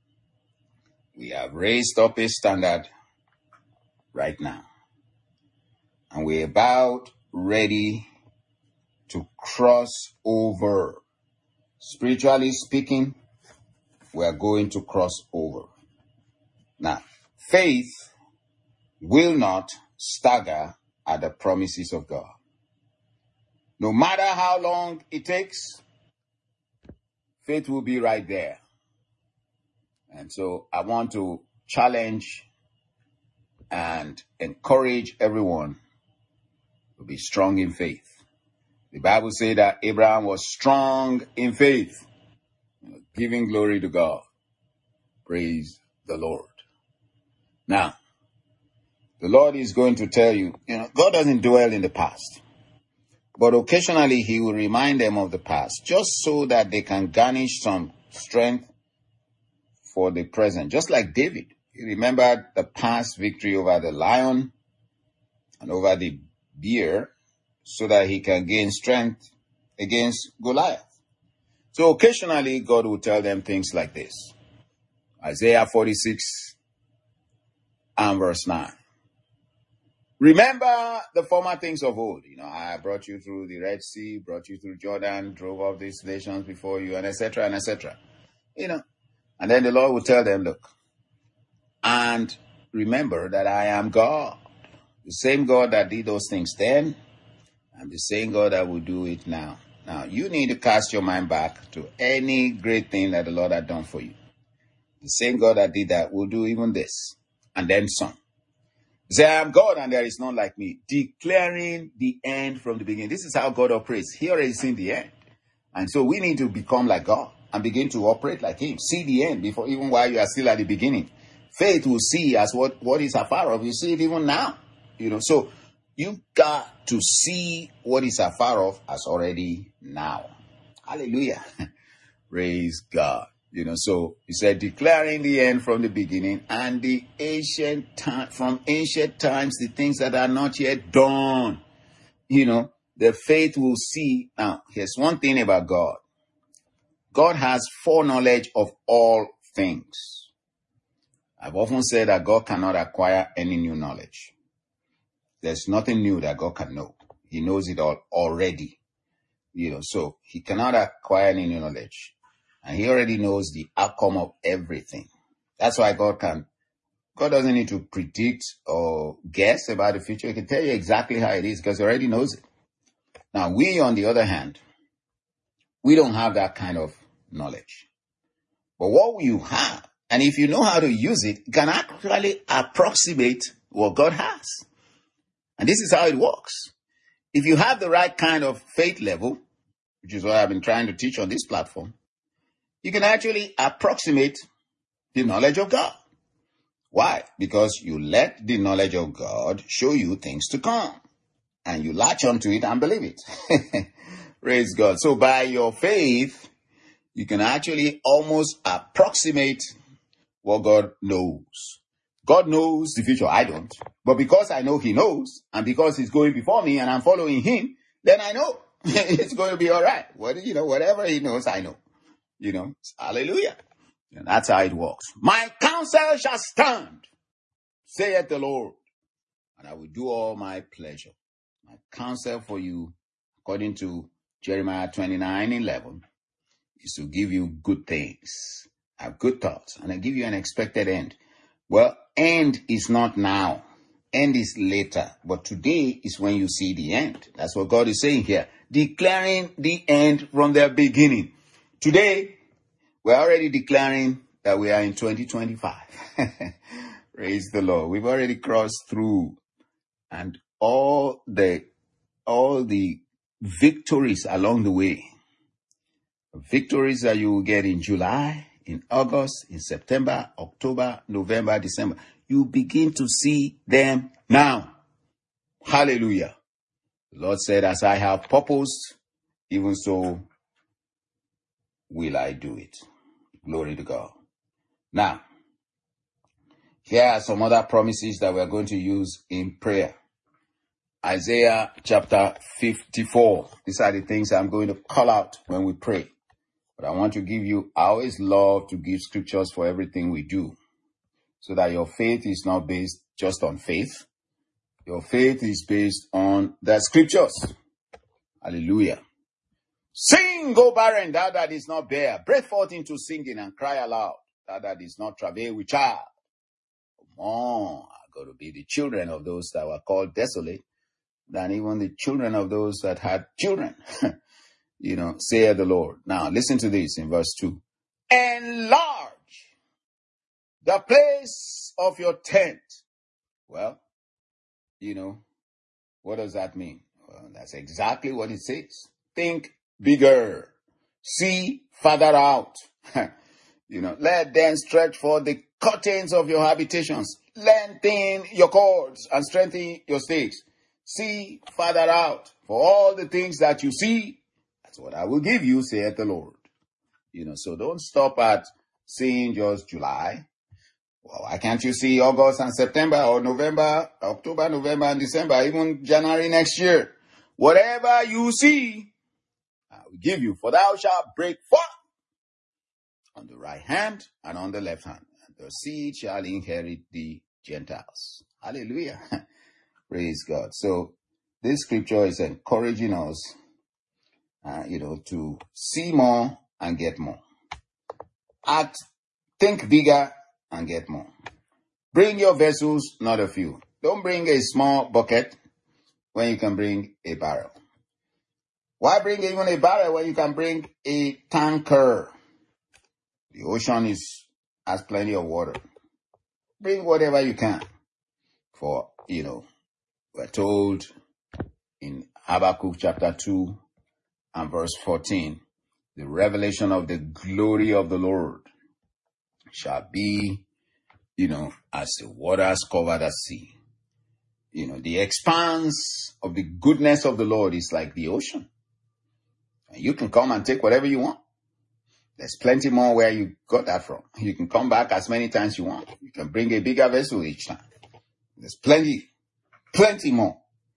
We have raised up a standard right now. And we're about ready to cross over. Spiritually speaking, we're going to cross over. Now, faith will not stagger at the promises of God. No matter how long it takes, faith will be right there. And so I want to challenge and encourage everyone to be strong in faith. The Bible says that Abraham was strong in faith, giving glory to God. Praise the Lord. Now, the Lord is going to tell you, you know, God doesn't dwell in the past. But occasionally he will remind them of the past, just so that they can garnish some strength for the present. Just like David. He remembered the past victory over the lion and over the bear so that he can gain strength against Goliath. So occasionally God will tell them things like this. Isaiah forty-six and verse nine. Remember the former things of old. You know, I brought you through the Red Sea, brought you through Jordan, drove off these nations before you, and et cetera, and et cetera. You know, and then the Lord will tell them, look, and remember that I am God. The same God that did those things then, and the same God that will do it now. Now, you need to cast your mind back to any great thing that the Lord had done for you. The same God that did that will do even this, and then some. Say, I am God and there is none like me, declaring the end from the beginning. This is how God operates. He already seen the end. And so we need to become like God and begin to operate like him. See the end before, even while you are still at the beginning. Faith will see as what, what is afar off. You see it even now. You know, so you got to see what is afar off as already now. Hallelujah. Praise God. You know, so he said, declaring the end from the beginning and the ancient time, from ancient times, the things that are not yet done. You know, the faith will see. Now, here's one thing about God. God has foreknowledge of all things. I've often said that God cannot acquire any new knowledge. There's nothing new that God can know. He knows it all already. You know, so he cannot acquire any new knowledge. And he already knows the outcome of everything. That's why God can, God doesn't need to predict or guess about the future. He can tell you exactly how it is because he already knows it. Now, we, on the other hand, we don't have that kind of knowledge. But what you have, And if you know how to use it, you can actually approximate what God has. And this is how it works. If you have the right kind of faith level, which is what I've been trying to teach on this platform, you can actually approximate the knowledge of God. Why? Because you let the knowledge of God show you things to come. And you latch onto it and believe it. Praise God. So by your faith, you can actually almost approximate what God knows. God knows the future. I don't. But because I know he knows, and because he's going before me and I'm following him, then I know it's going to be all right. What, you know, whatever he knows, I know. You know, hallelujah. And that's how it works. My counsel shall stand, saith the Lord, and I will do all my pleasure. My counsel for you, according to Jeremiah twenty-nine eleven, is to give you good things, have good thoughts, and I give you an expected end. Well, end is not now. End is later. But today is when you see the end. That's what God is saying here. Declaring the end from the beginning. Today, we're already declaring that we are in twenty twenty-five. Praise the Lord. We've already crossed through. And all the, all the victories along the way, victories that you will get in July, in August, in September, October, November, December, you begin to see them now. Hallelujah. The Lord said, as I have purposed, even so will I do it. Glory to God. Now, here are some other promises that we're going to use in prayer. Isaiah chapter fifty-four. These are the things I'm going to call out when we pray. But I want to give you, I always love to give scriptures for everything we do, so that your faith is not based just on faith. Your faith is based on the scriptures. Hallelujah. Sing, O barren, thou that is not bare. Break forth into singing and cry aloud, thou that is not travail with child. More are going to be the children of those that were called desolate than even the children of those that had children. You know, saith the Lord. Now, listen to this in verse two. Enlarge the place of your tent. Well, you know, what does that mean? Well, that's exactly what it says. Think bigger. See farther out. You know, let them stretch forth the curtains of your habitations. Lengthen your cords and strengthen your stakes. See farther out. For all the things that you see, that's what I will give you, saith the Lord. You know, so don't stop at seeing just July. Well, why can't you see August and September or November, October, November and December, even January next year? Whatever you see, I will give you. For thou shalt break forth on the right hand and on the left hand. And the seed shall inherit the Gentiles. Hallelujah. Praise God. So this scripture is encouraging us, uh, you know, to see more and get more. Act, think bigger and get more. Bring your vessels, not a few. Don't bring a small bucket when you can bring a barrel. Why bring even a barrel when you can bring a tanker? The ocean is has plenty of water. Bring whatever you can. For, you know, we're told in Habakkuk chapter two and verse fourteen, the revelation of the glory of the Lord shall be, you know, as the waters cover the sea. You know, the expanse of the goodness of the Lord is like the ocean. And you can come and take whatever you want. There's plenty more where you got that from. You can come back as many times you want. You can bring a bigger vessel each time. There's plenty, plenty more.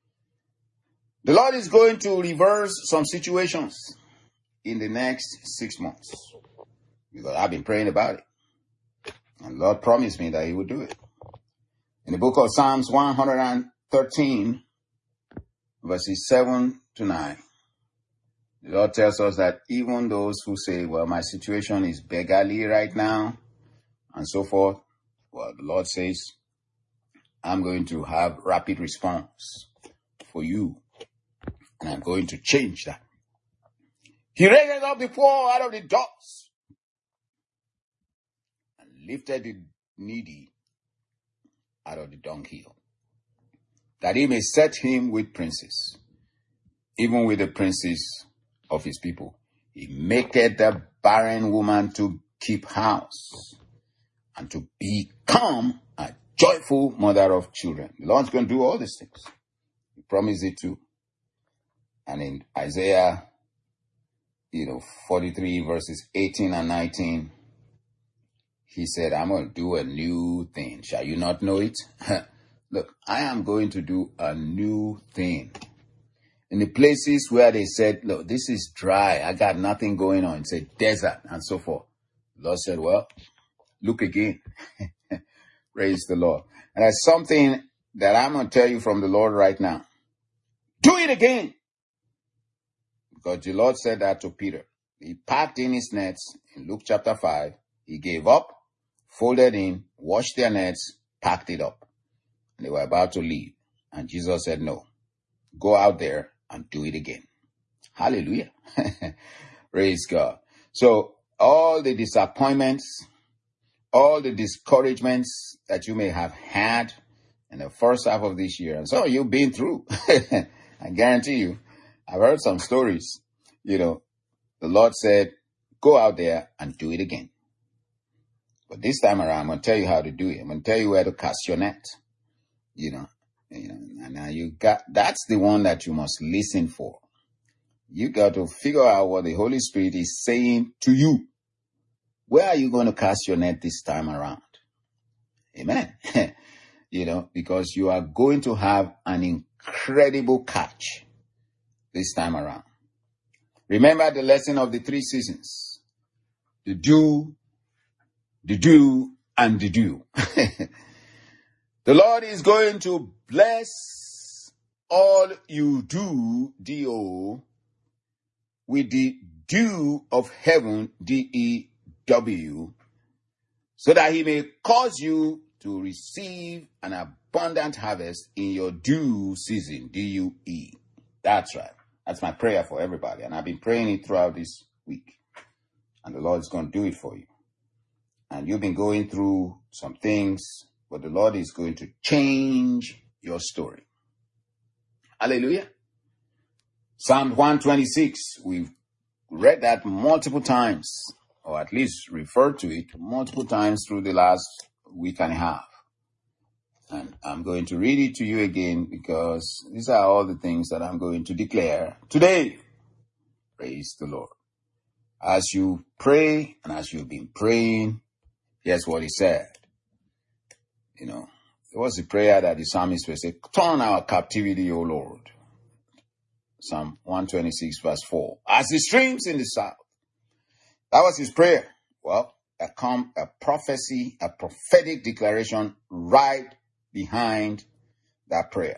The Lord is going to reverse some situations in the next six months. Because I've been praying about it. And the Lord promised me that he would do it. In the book of Psalms one hundred thirteen, verses seven to nine, the Lord tells us that even those who say, well, my situation is beggarly right now, and so forth, well, the Lord says, I'm going to have rapid response for you, and I'm going to change that. He raises up the poor out of the dust and lifted the needy out of the dunghill, that he may set him with princes, even with the princes of his people. He maketh the barren woman to keep house, and to become a joyful mother of children. The Lord's going to do all these things. He promised it too. And in Isaiah, you know, forty-three verses eighteen and nineteen, he said, I'm going to do a new thing. Shall you not know it? Look, I am going to do a new thing. In the places where they said, look, this is dry, I got nothing going on, it's a desert and so forth. The Lord said, well, look again. Praise the Lord. And there's something that I'm going to tell you from the Lord right now. Do it again. Because the Lord said that to Peter. He packed in his nets in Luke chapter five. He gave up, folded in, washed their nets, packed it up. And they were about to leave. And Jesus said, no, go out there and do it again. Hallelujah. Praise God. So all the disappointments, all the discouragements that you may have had in the first half of this year, and some of you been through, I guarantee you, I've heard some stories, you know, the Lord said, go out there and do it again. But this time around, I'm going to tell you how to do it. I'm going to tell you where to cast your net, you know, you know, and now you got, that's the one that you must listen for. You got to figure out what the Holy Spirit is saying to you. Where are you going to cast your net this time around? Amen. You know, because you are going to have an incredible catch this time around. Remember the lesson of the three seasons. The do, the do, and the do. The Lord is going to bless all you do, D O, with the dew of heaven, D E W, so that he may cause you to receive an abundant harvest in your due season, D U E. That's right. That's my prayer for everybody. And I've been praying it throughout this week. And the Lord is going to do it for you. And you've been going through some things, but the Lord is going to change your story. Hallelujah. Psalm one twenty-six, we've read that multiple times, or at least referred to it multiple times through the last week and a half. And I'm going to read it to you again because these are all the things that I'm going to declare today. Praise the Lord. As you pray and as you've been praying, here's what he said. You know, it was the prayer that the psalmist would say, turn our captivity, O Lord. Psalm one twenty-six verse four. As the streams in the south. That was his prayer. Well, there come a prophecy, a prophetic declaration right behind that prayer.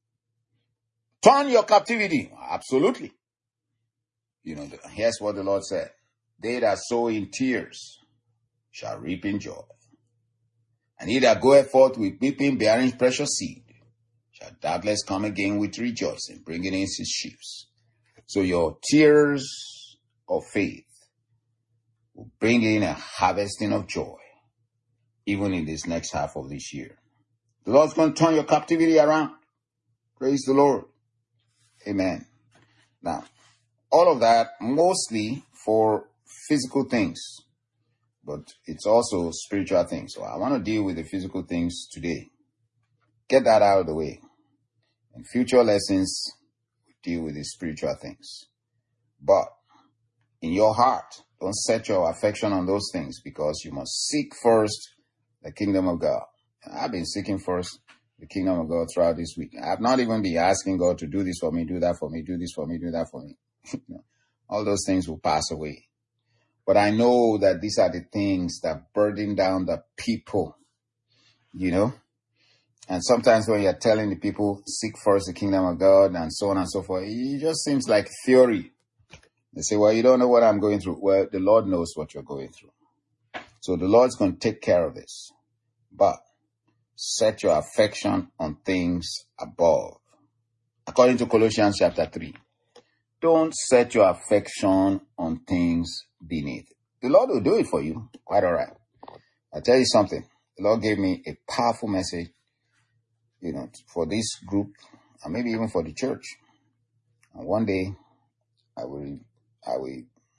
Turn your captivity. Absolutely. You know, here's what the Lord said. They that sow in tears shall reap in joy. And he that goeth forth with weeping, bearing precious seed, shall doubtless come again with rejoicing, bringing in his sheaves. So your tears of faith will bring in a harvesting of joy, even in this next half of this year. The Lord's going to turn your captivity around. Praise the Lord. Amen. Now, all of that mostly for physical things, but it's also spiritual things. So I want to deal with the physical things today. Get that out of the way. In future lessons, we deal with the spiritual things. But in your heart, don't set your affection on those things, because you must seek first the kingdom of God. I've been seeking first the kingdom of God throughout this week. I've not even been asking God to do this for me, do that for me, do this for me, do that for me. All those things will pass away. But I know that these are the things that burden down the people, you know. And sometimes when you're telling the people, seek first the kingdom of God and so on and so forth, it just seems like theory. They say, well, you don't know what I'm going through. Well, the Lord knows what you're going through. So the Lord's going to take care of this. But set your affection on things above. According to Colossians chapter three. Don't set your affection on things beneath. The Lord will do it for you. Quite all right. I tell you something. The Lord gave me a powerful message, you know, for this group and maybe even for the church. And one day I will, I will,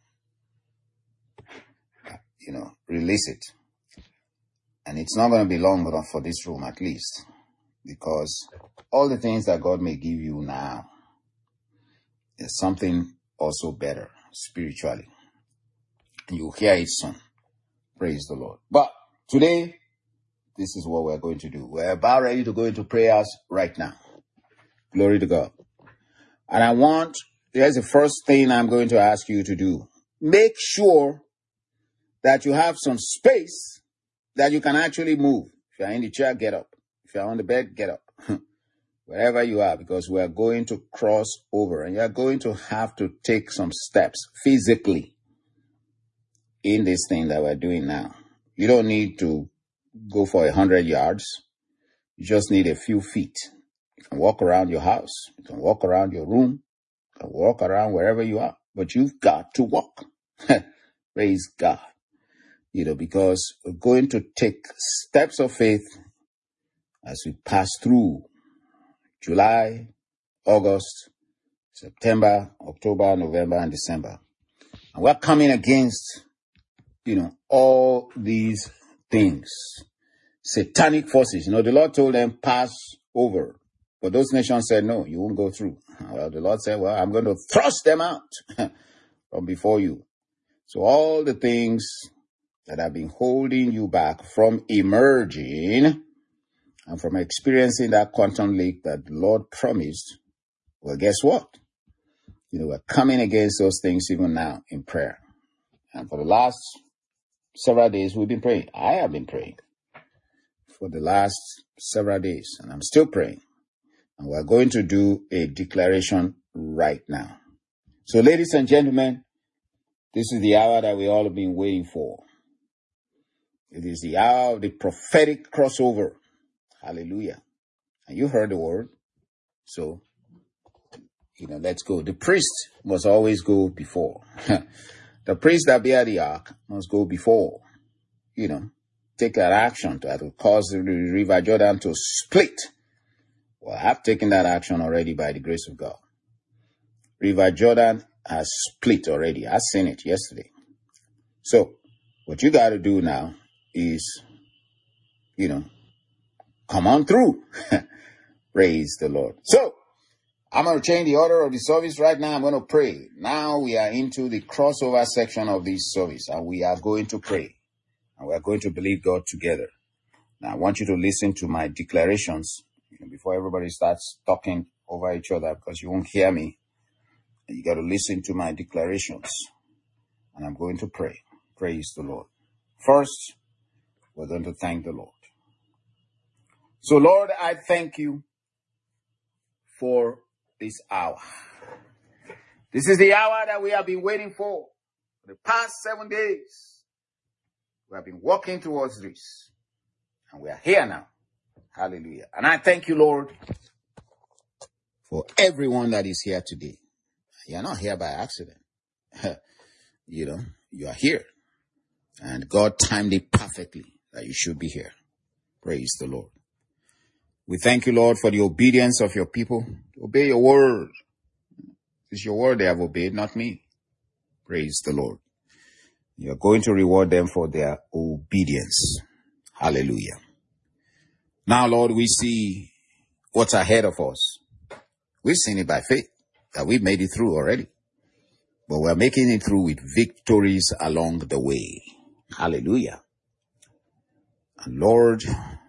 you know, release it. And it's not going to be long enough for this room, at least, because all the things that God may give you now is something also better spiritually. And you'll hear it soon. Praise the Lord. But today, this is what we're going to do. We're about ready to go into prayers right now. Glory to God. And I want, here's the first thing I'm going to ask you to do. Make sure that you have some space that you can actually move. If you're in the chair, get up. If you're on the bed, get up. Wherever you are, because we are going to cross over and you're going to have to take some steps physically in this thing that we're doing now. You don't need to go for a hundred yards. You just need a few feet. You can walk around your house. You can walk around your room. You can walk around wherever you are, but you've got to walk. Praise God. You know, because we're going to take steps of faith as we pass through July, August, September, October, November, and December. And we're coming against, you know, all these things. Satanic forces. You know, the Lord told them, pass over. But those nations said, no, you won't go through. Well, the Lord said, well, I'm going to thrust them out from before you. So all the things that have been holding you back from emerging and from experiencing that quantum leap that the Lord promised, well, guess what? You know, we're coming against those things even now in prayer. And for the last several days, we've been praying. I have been praying for the last several days, and I'm still praying. And we're going to do a declaration right now. So, ladies and gentlemen, this is the hour that we all have been waiting for. It is the hour of the prophetic crossover. Hallelujah. And you heard the word. So, you know, let's go. The priest must always go before. The priest that bear the ark must go before, you know, take that action that will cause the River Jordan to split. Well, I have taken that action already by the grace of God. River Jordan has split already. I've seen it yesterday. So what you got to do now is, you know, come on through. Praise the Lord. So I'm going to change the order of the service right now. I'm going to pray. Now we are into the crossover section of this service, and we are going to pray. And we are going to believe God together. Now I want you to listen to my declarations, you know, before everybody starts talking over each other, because you won't hear me. You got to listen to my declarations. And I'm going to pray. Praise the Lord. First, we're going to thank the Lord. So, Lord, I thank you for this hour. This is the hour that we have been waiting for. For the past seven days, we have been walking towards this. And we are here now. Hallelujah. And I thank you, Lord, for everyone that is here today. You're not here by accident. You know, you are here. And God timed it perfectly that you should be here. Praise the Lord. We thank you, Lord, for the obedience of your people. Obey your word. It's your word they have obeyed, not me. Praise the Lord. You're going to reward them for their obedience. Hallelujah. Now, Lord, we see what's ahead of us. We've seen it by faith, that we've made it through already. But we're making it through with victories along the way. Hallelujah. And Lord,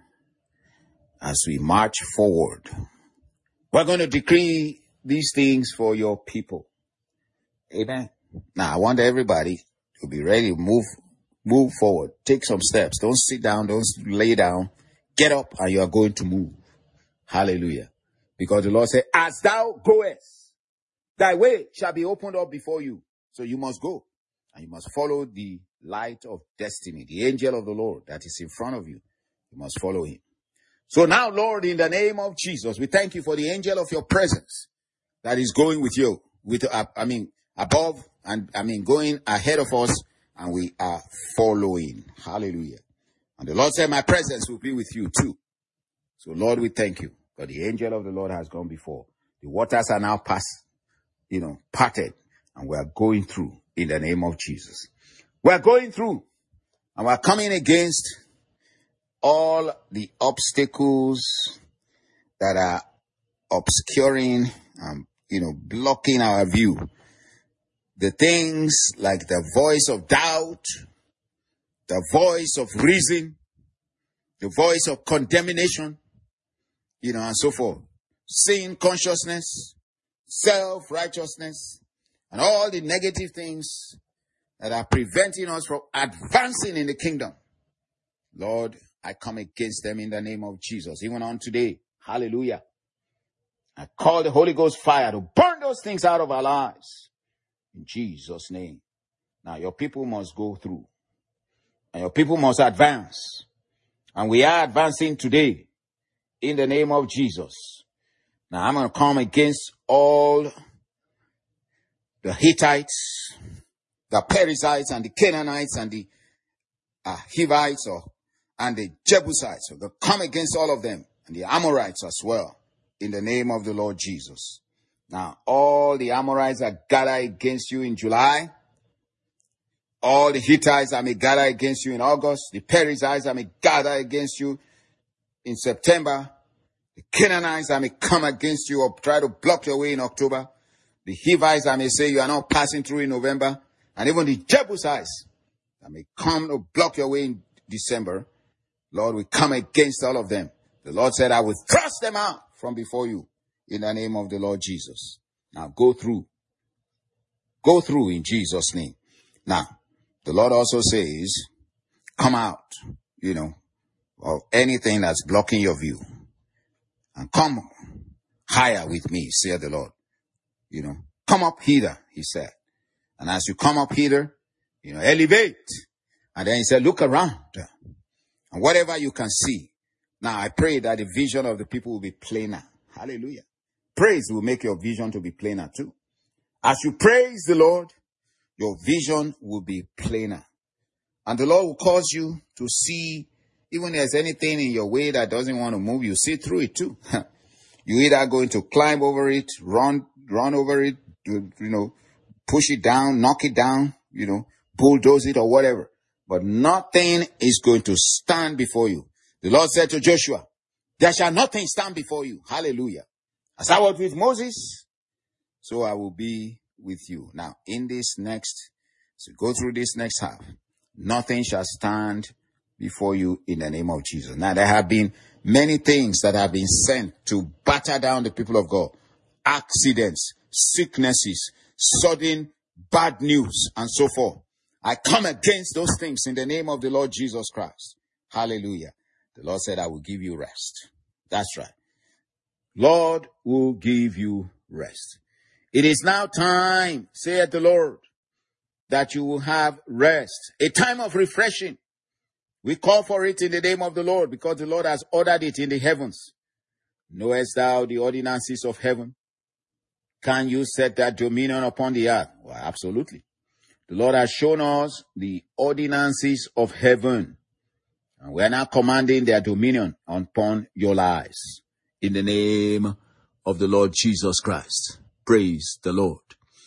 as we march forward, we're going to decree these things for your people. Amen. Now, I want everybody to be ready to move, move forward. Take some steps. Don't sit down. Don't lay down. Get up and you are going to move. Hallelujah. Because the Lord said, as thou goest, thy way shall be opened up before you. So you must go. And you must follow the light of destiny, the angel of the Lord that is in front of you. You must follow him. So now, Lord, in the name of Jesus, we thank you for the angel of your presence that is going with you, with, uh, I mean, above and, I mean, going ahead of us, and we are following. Hallelujah. And the Lord said, my presence will be with you too. So Lord, we thank you. But the angel of the Lord has gone before. The waters are now past, you know, parted. And we are going through in the name of Jesus. We are going through. And we are coming against all the obstacles that are obscuring, um, you know, blocking our view. The things like the voice of doubt, the voice of reason, the voice of condemnation, you know, and so forth. Sin consciousness, self-righteousness, and all the negative things that are preventing us from advancing in the kingdom. Lord, I come against them in the name of Jesus. Even on today, hallelujah. I call the Holy Ghost fire to burn those things out of our lives. In Jesus' name. Now your people must go through. And your people must advance. And we are advancing today in the name of Jesus. Now I'm going to come against all the Hittites, the Perizzites and the Canaanites and the uh, Hivites or, and the Jebusites. So they'll come against all of them and the Amorites as well in the name of the Lord Jesus. Now all the Amorites are gathered against you in July. All the Hittites that may gather against you in August. The Perizzites that may gather against you in September. The Canaanites that may come against you or try to block your way in October. The Hivites that may say you are not passing through in November. And even the Jebusites that may come to block your way in December. Lord, we come against all of them. The Lord said, I will thrust them out from before you in the name of the Lord Jesus. Now go through. Go through in Jesus' name. Now, the Lord also says, come out, you know, of anything that's blocking your view. And come higher with me, said the Lord. You know, come up hither, he said. And as you come up hither, you know, elevate. And then he said, look around. And whatever you can see. Now, I pray that the vision of the people will be plainer. Hallelujah. Praise will make your vision to be plainer too. As you praise the Lord, your vision will be plainer. And the Lord will cause you to see, even if there's anything in your way that doesn't want to move, you see through it too. You either going to climb over it, run, run over it, you know, push it down, knock it down, you know, bulldoze it or whatever. But nothing is going to stand before you. The Lord said to Joshua, there shall nothing stand before you. Hallelujah. As I was with Moses, so I will be with you. Now, in this next, so go through this next half, nothing shall stand before you in the name of Jesus. Now, there have been many things that have been sent to batter down the people of God. Accidents, sicknesses, sudden bad news, and so forth. I come against those things in the name of the Lord Jesus Christ. Hallelujah. The Lord said, I will give you rest. That's right. Lord will give you rest. It is now time, saith the Lord, that you will have rest. A time of refreshing. We call for it in the name of the Lord because the Lord has ordered it in the heavens. Knowest thou the ordinances of heaven? Can you set that dominion upon the earth? Well, absolutely. The Lord has shown us the ordinances of heaven. And we are now commanding their dominion upon your lives. In the name of the Lord Jesus Christ. Praise the Lord.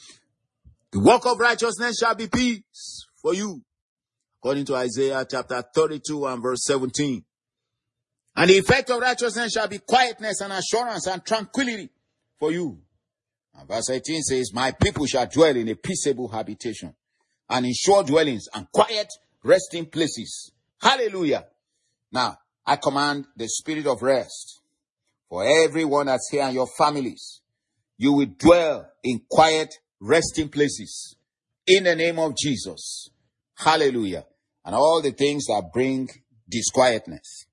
The work of righteousness shall be peace for you. According to Isaiah chapter thirty-two and verse seventeen. And the effect of righteousness shall be quietness and assurance and tranquility for you. And verse eighteen says, my people shall dwell in a peaceable habitation and in sure dwellings and quiet resting places. Hallelujah. Now, I command the spirit of rest for everyone that's here and your families. You will dwell in quiet resting places in the name of Jesus. Hallelujah. And all the things that bring disquietness,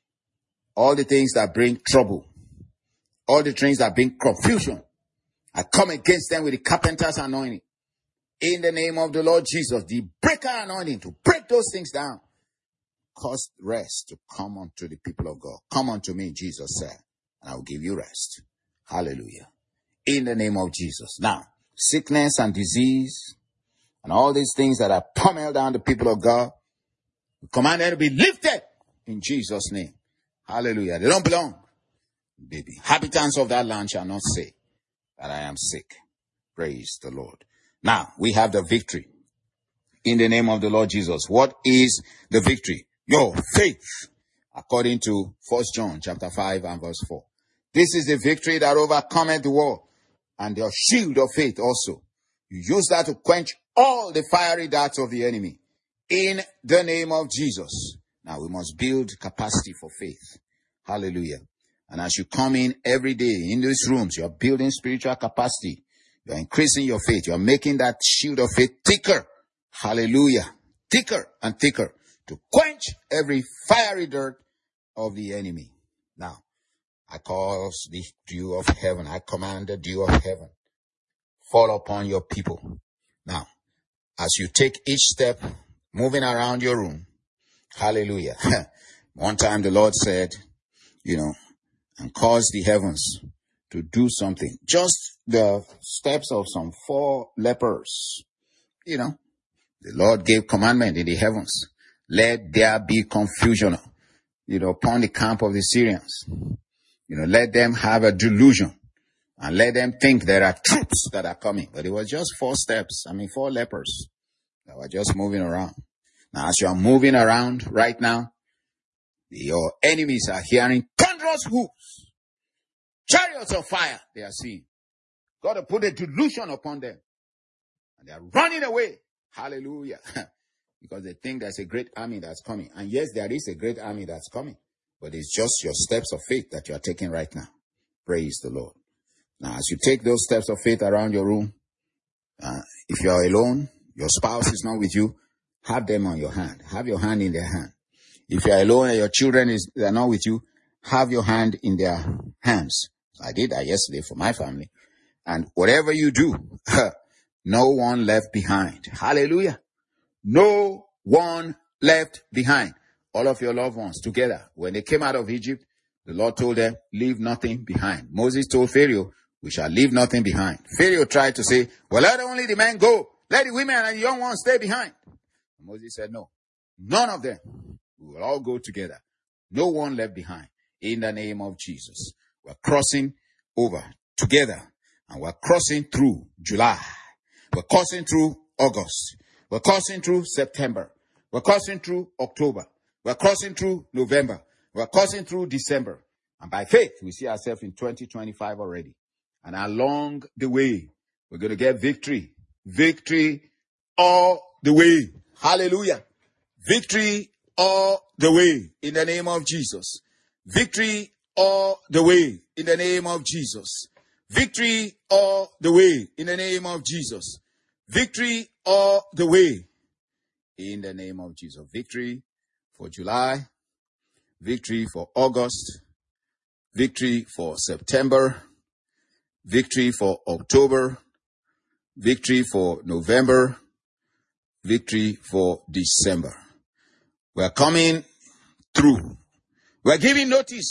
all the things that bring trouble, all the things that bring confusion, I come against them with the carpenter's anointing. In the name of the Lord Jesus, the breaker anointing to break those things down. Cause rest to come unto the people of God. Come unto me, Jesus said, and I will give you rest. Hallelujah. In the name of Jesus. Now, sickness and disease and all these things that are pummeled down the people of God, we command them to be lifted in Jesus' name. Hallelujah. They don't belong. The inhabitants of that land shall not say that I am sick. Praise the Lord. Now, we have the victory in the name of the Lord Jesus. What is the victory? Your faith, according to First John chapter five and verse four. This is the victory that overcometh the world, and your shield of faith also. You use that to quench all the fiery darts of the enemy in the name of Jesus. Now, we must build capacity for faith. Hallelujah. And as you come in every day in these rooms, you're building spiritual capacity. You're increasing your faith. You're making that shield of faith thicker. Hallelujah. Thicker and thicker to quench every fiery dart of the enemy. Now, I cause the dew of heaven. I command the dew of heaven fall upon your people. Now, as you take each step moving around your room, hallelujah. One time the Lord said, you know, and cause the heavens to do something. Just the steps of some four lepers. You know, the Lord gave commandment in the heavens. Let there be confusion, you know, upon the camp of the Syrians. You know, let them have a delusion and let them think there are troops that are coming. But it was just four steps. I mean, four lepers that were just moving around. Now, as you are moving around right now, your enemies are hearing thunderous hoops, chariots of fire they are seeing. God will put a delusion upon them. And they are running away. Hallelujah. Because they think there's a great army that's coming. And yes, there is a great army that's coming. But it's just your steps of faith that you are taking right now. Praise the Lord. Now, as you take those steps of faith around your room, uh, if you are alone, your spouse is not with you, have them on your hand. Have your hand in their hand. If you are alone and your children is they are not with you, have your hand in their hands. I did that yesterday for my family. And whatever you do, no one left behind. Hallelujah. No one left behind. All of your loved ones together. When they came out of Egypt, the Lord told them, leave nothing behind. Moses told Pharaoh, we shall leave nothing behind. Pharaoh tried to say, well, let only the men go. Let the women and the young ones stay behind. And Moses said, no, none of them. We will all go together. No one left behind. In the name of Jesus. We're crossing over together. And we're crossing through July. We're crossing through August. We're crossing through September. We're crossing through October. We're crossing through November. We're crossing through December. And by faith, we see ourselves in twenty twenty-five already. And along the way, we're going to get victory. Victory all the way. Hallelujah. Victory all the way in the name of Jesus. Victory all the way in the name of Jesus. Victory all the way in the name of Jesus. Victory all the way in the name of Jesus. Victory for July. Victory for August. Victory for September. Victory for October. Victory for November. Victory for December. We're coming through. We're giving notice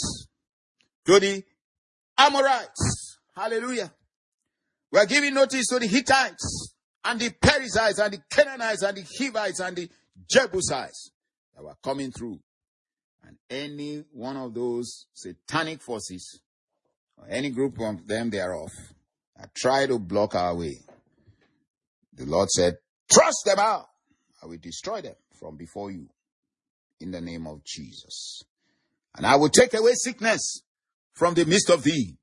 to the Amorites. Hallelujah. We're giving notice to the Hittites and the Perizzites and the Canaanites and the Hivites and the Jebusites that were coming through. And any one of those satanic forces, or any group of them thereof, that try to block our way, the Lord said, thrust them out. I will destroy them from before you in the name of Jesus. And I will take away sickness from the midst of thee.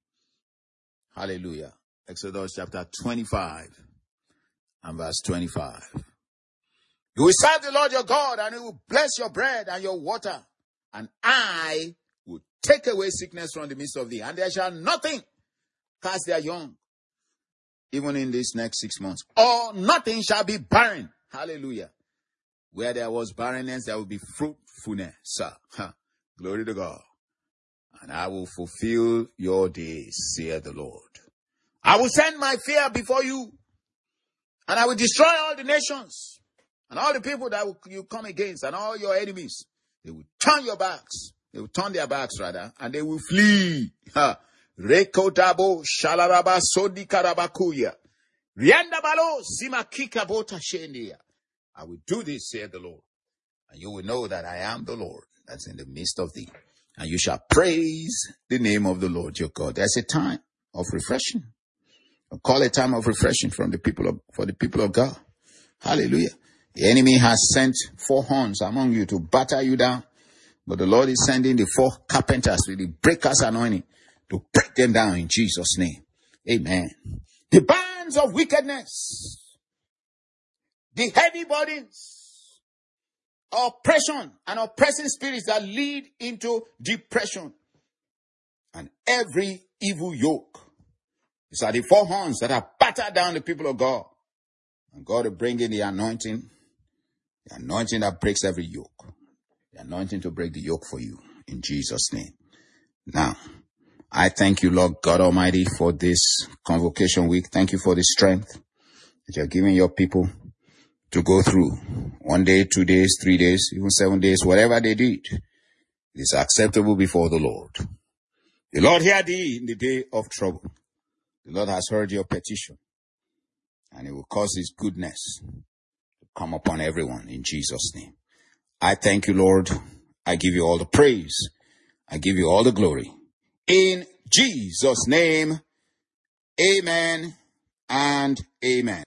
Hallelujah. Exodus chapter twenty-five and verse twenty-five. You will serve the Lord your God, and he will bless your bread and your water. And I will take away sickness from the midst of thee. And there shall nothing cast their young, even in these next six months. Or nothing shall be barren. Hallelujah. Where there was barrenness, there will be fruitfulness. Huh. Glory to God. And I will fulfill your days, saith the Lord. I will send my fear before you, and I will destroy all the nations, and all the people that will, you come against, and all your enemies. They will turn your backs. They will turn their backs, rather, and they will flee. Rekodabo shalaraba sodi karabakuya. Rianda balo simakika bota shendia. I will do this, saith the Lord. And you will know that I am the Lord that's in the midst of thee. And you shall praise the name of the Lord your God. There's a time of refreshing. I'll call a time of refreshing from the people of, for the people of God. Hallelujah. The enemy has sent four horns among you to batter you down. But the Lord is sending the four carpenters with the breakers anointing to break them down in Jesus' name. Amen. The bands of wickedness, the heavy burdens, oppression and oppressing spirits that lead into depression, and every evil yoke. These are the four horns that have battered down the people of God. And God will bring in the anointing, the anointing that breaks every yoke. The anointing to break the yoke for you in Jesus' name. Now, I thank you, Lord God Almighty, for this convocation week. Thank you for the strength that you're giving your people to go through. One day, two days, three days, even seven days, whatever they did, it is acceptable before the Lord. The Lord hear thee in the day of trouble. The Lord has heard your petition, and it will cause his goodness to come upon everyone in Jesus' name. I thank you, Lord. I give you all the praise. I give you all the glory. In Jesus' name, amen and amen.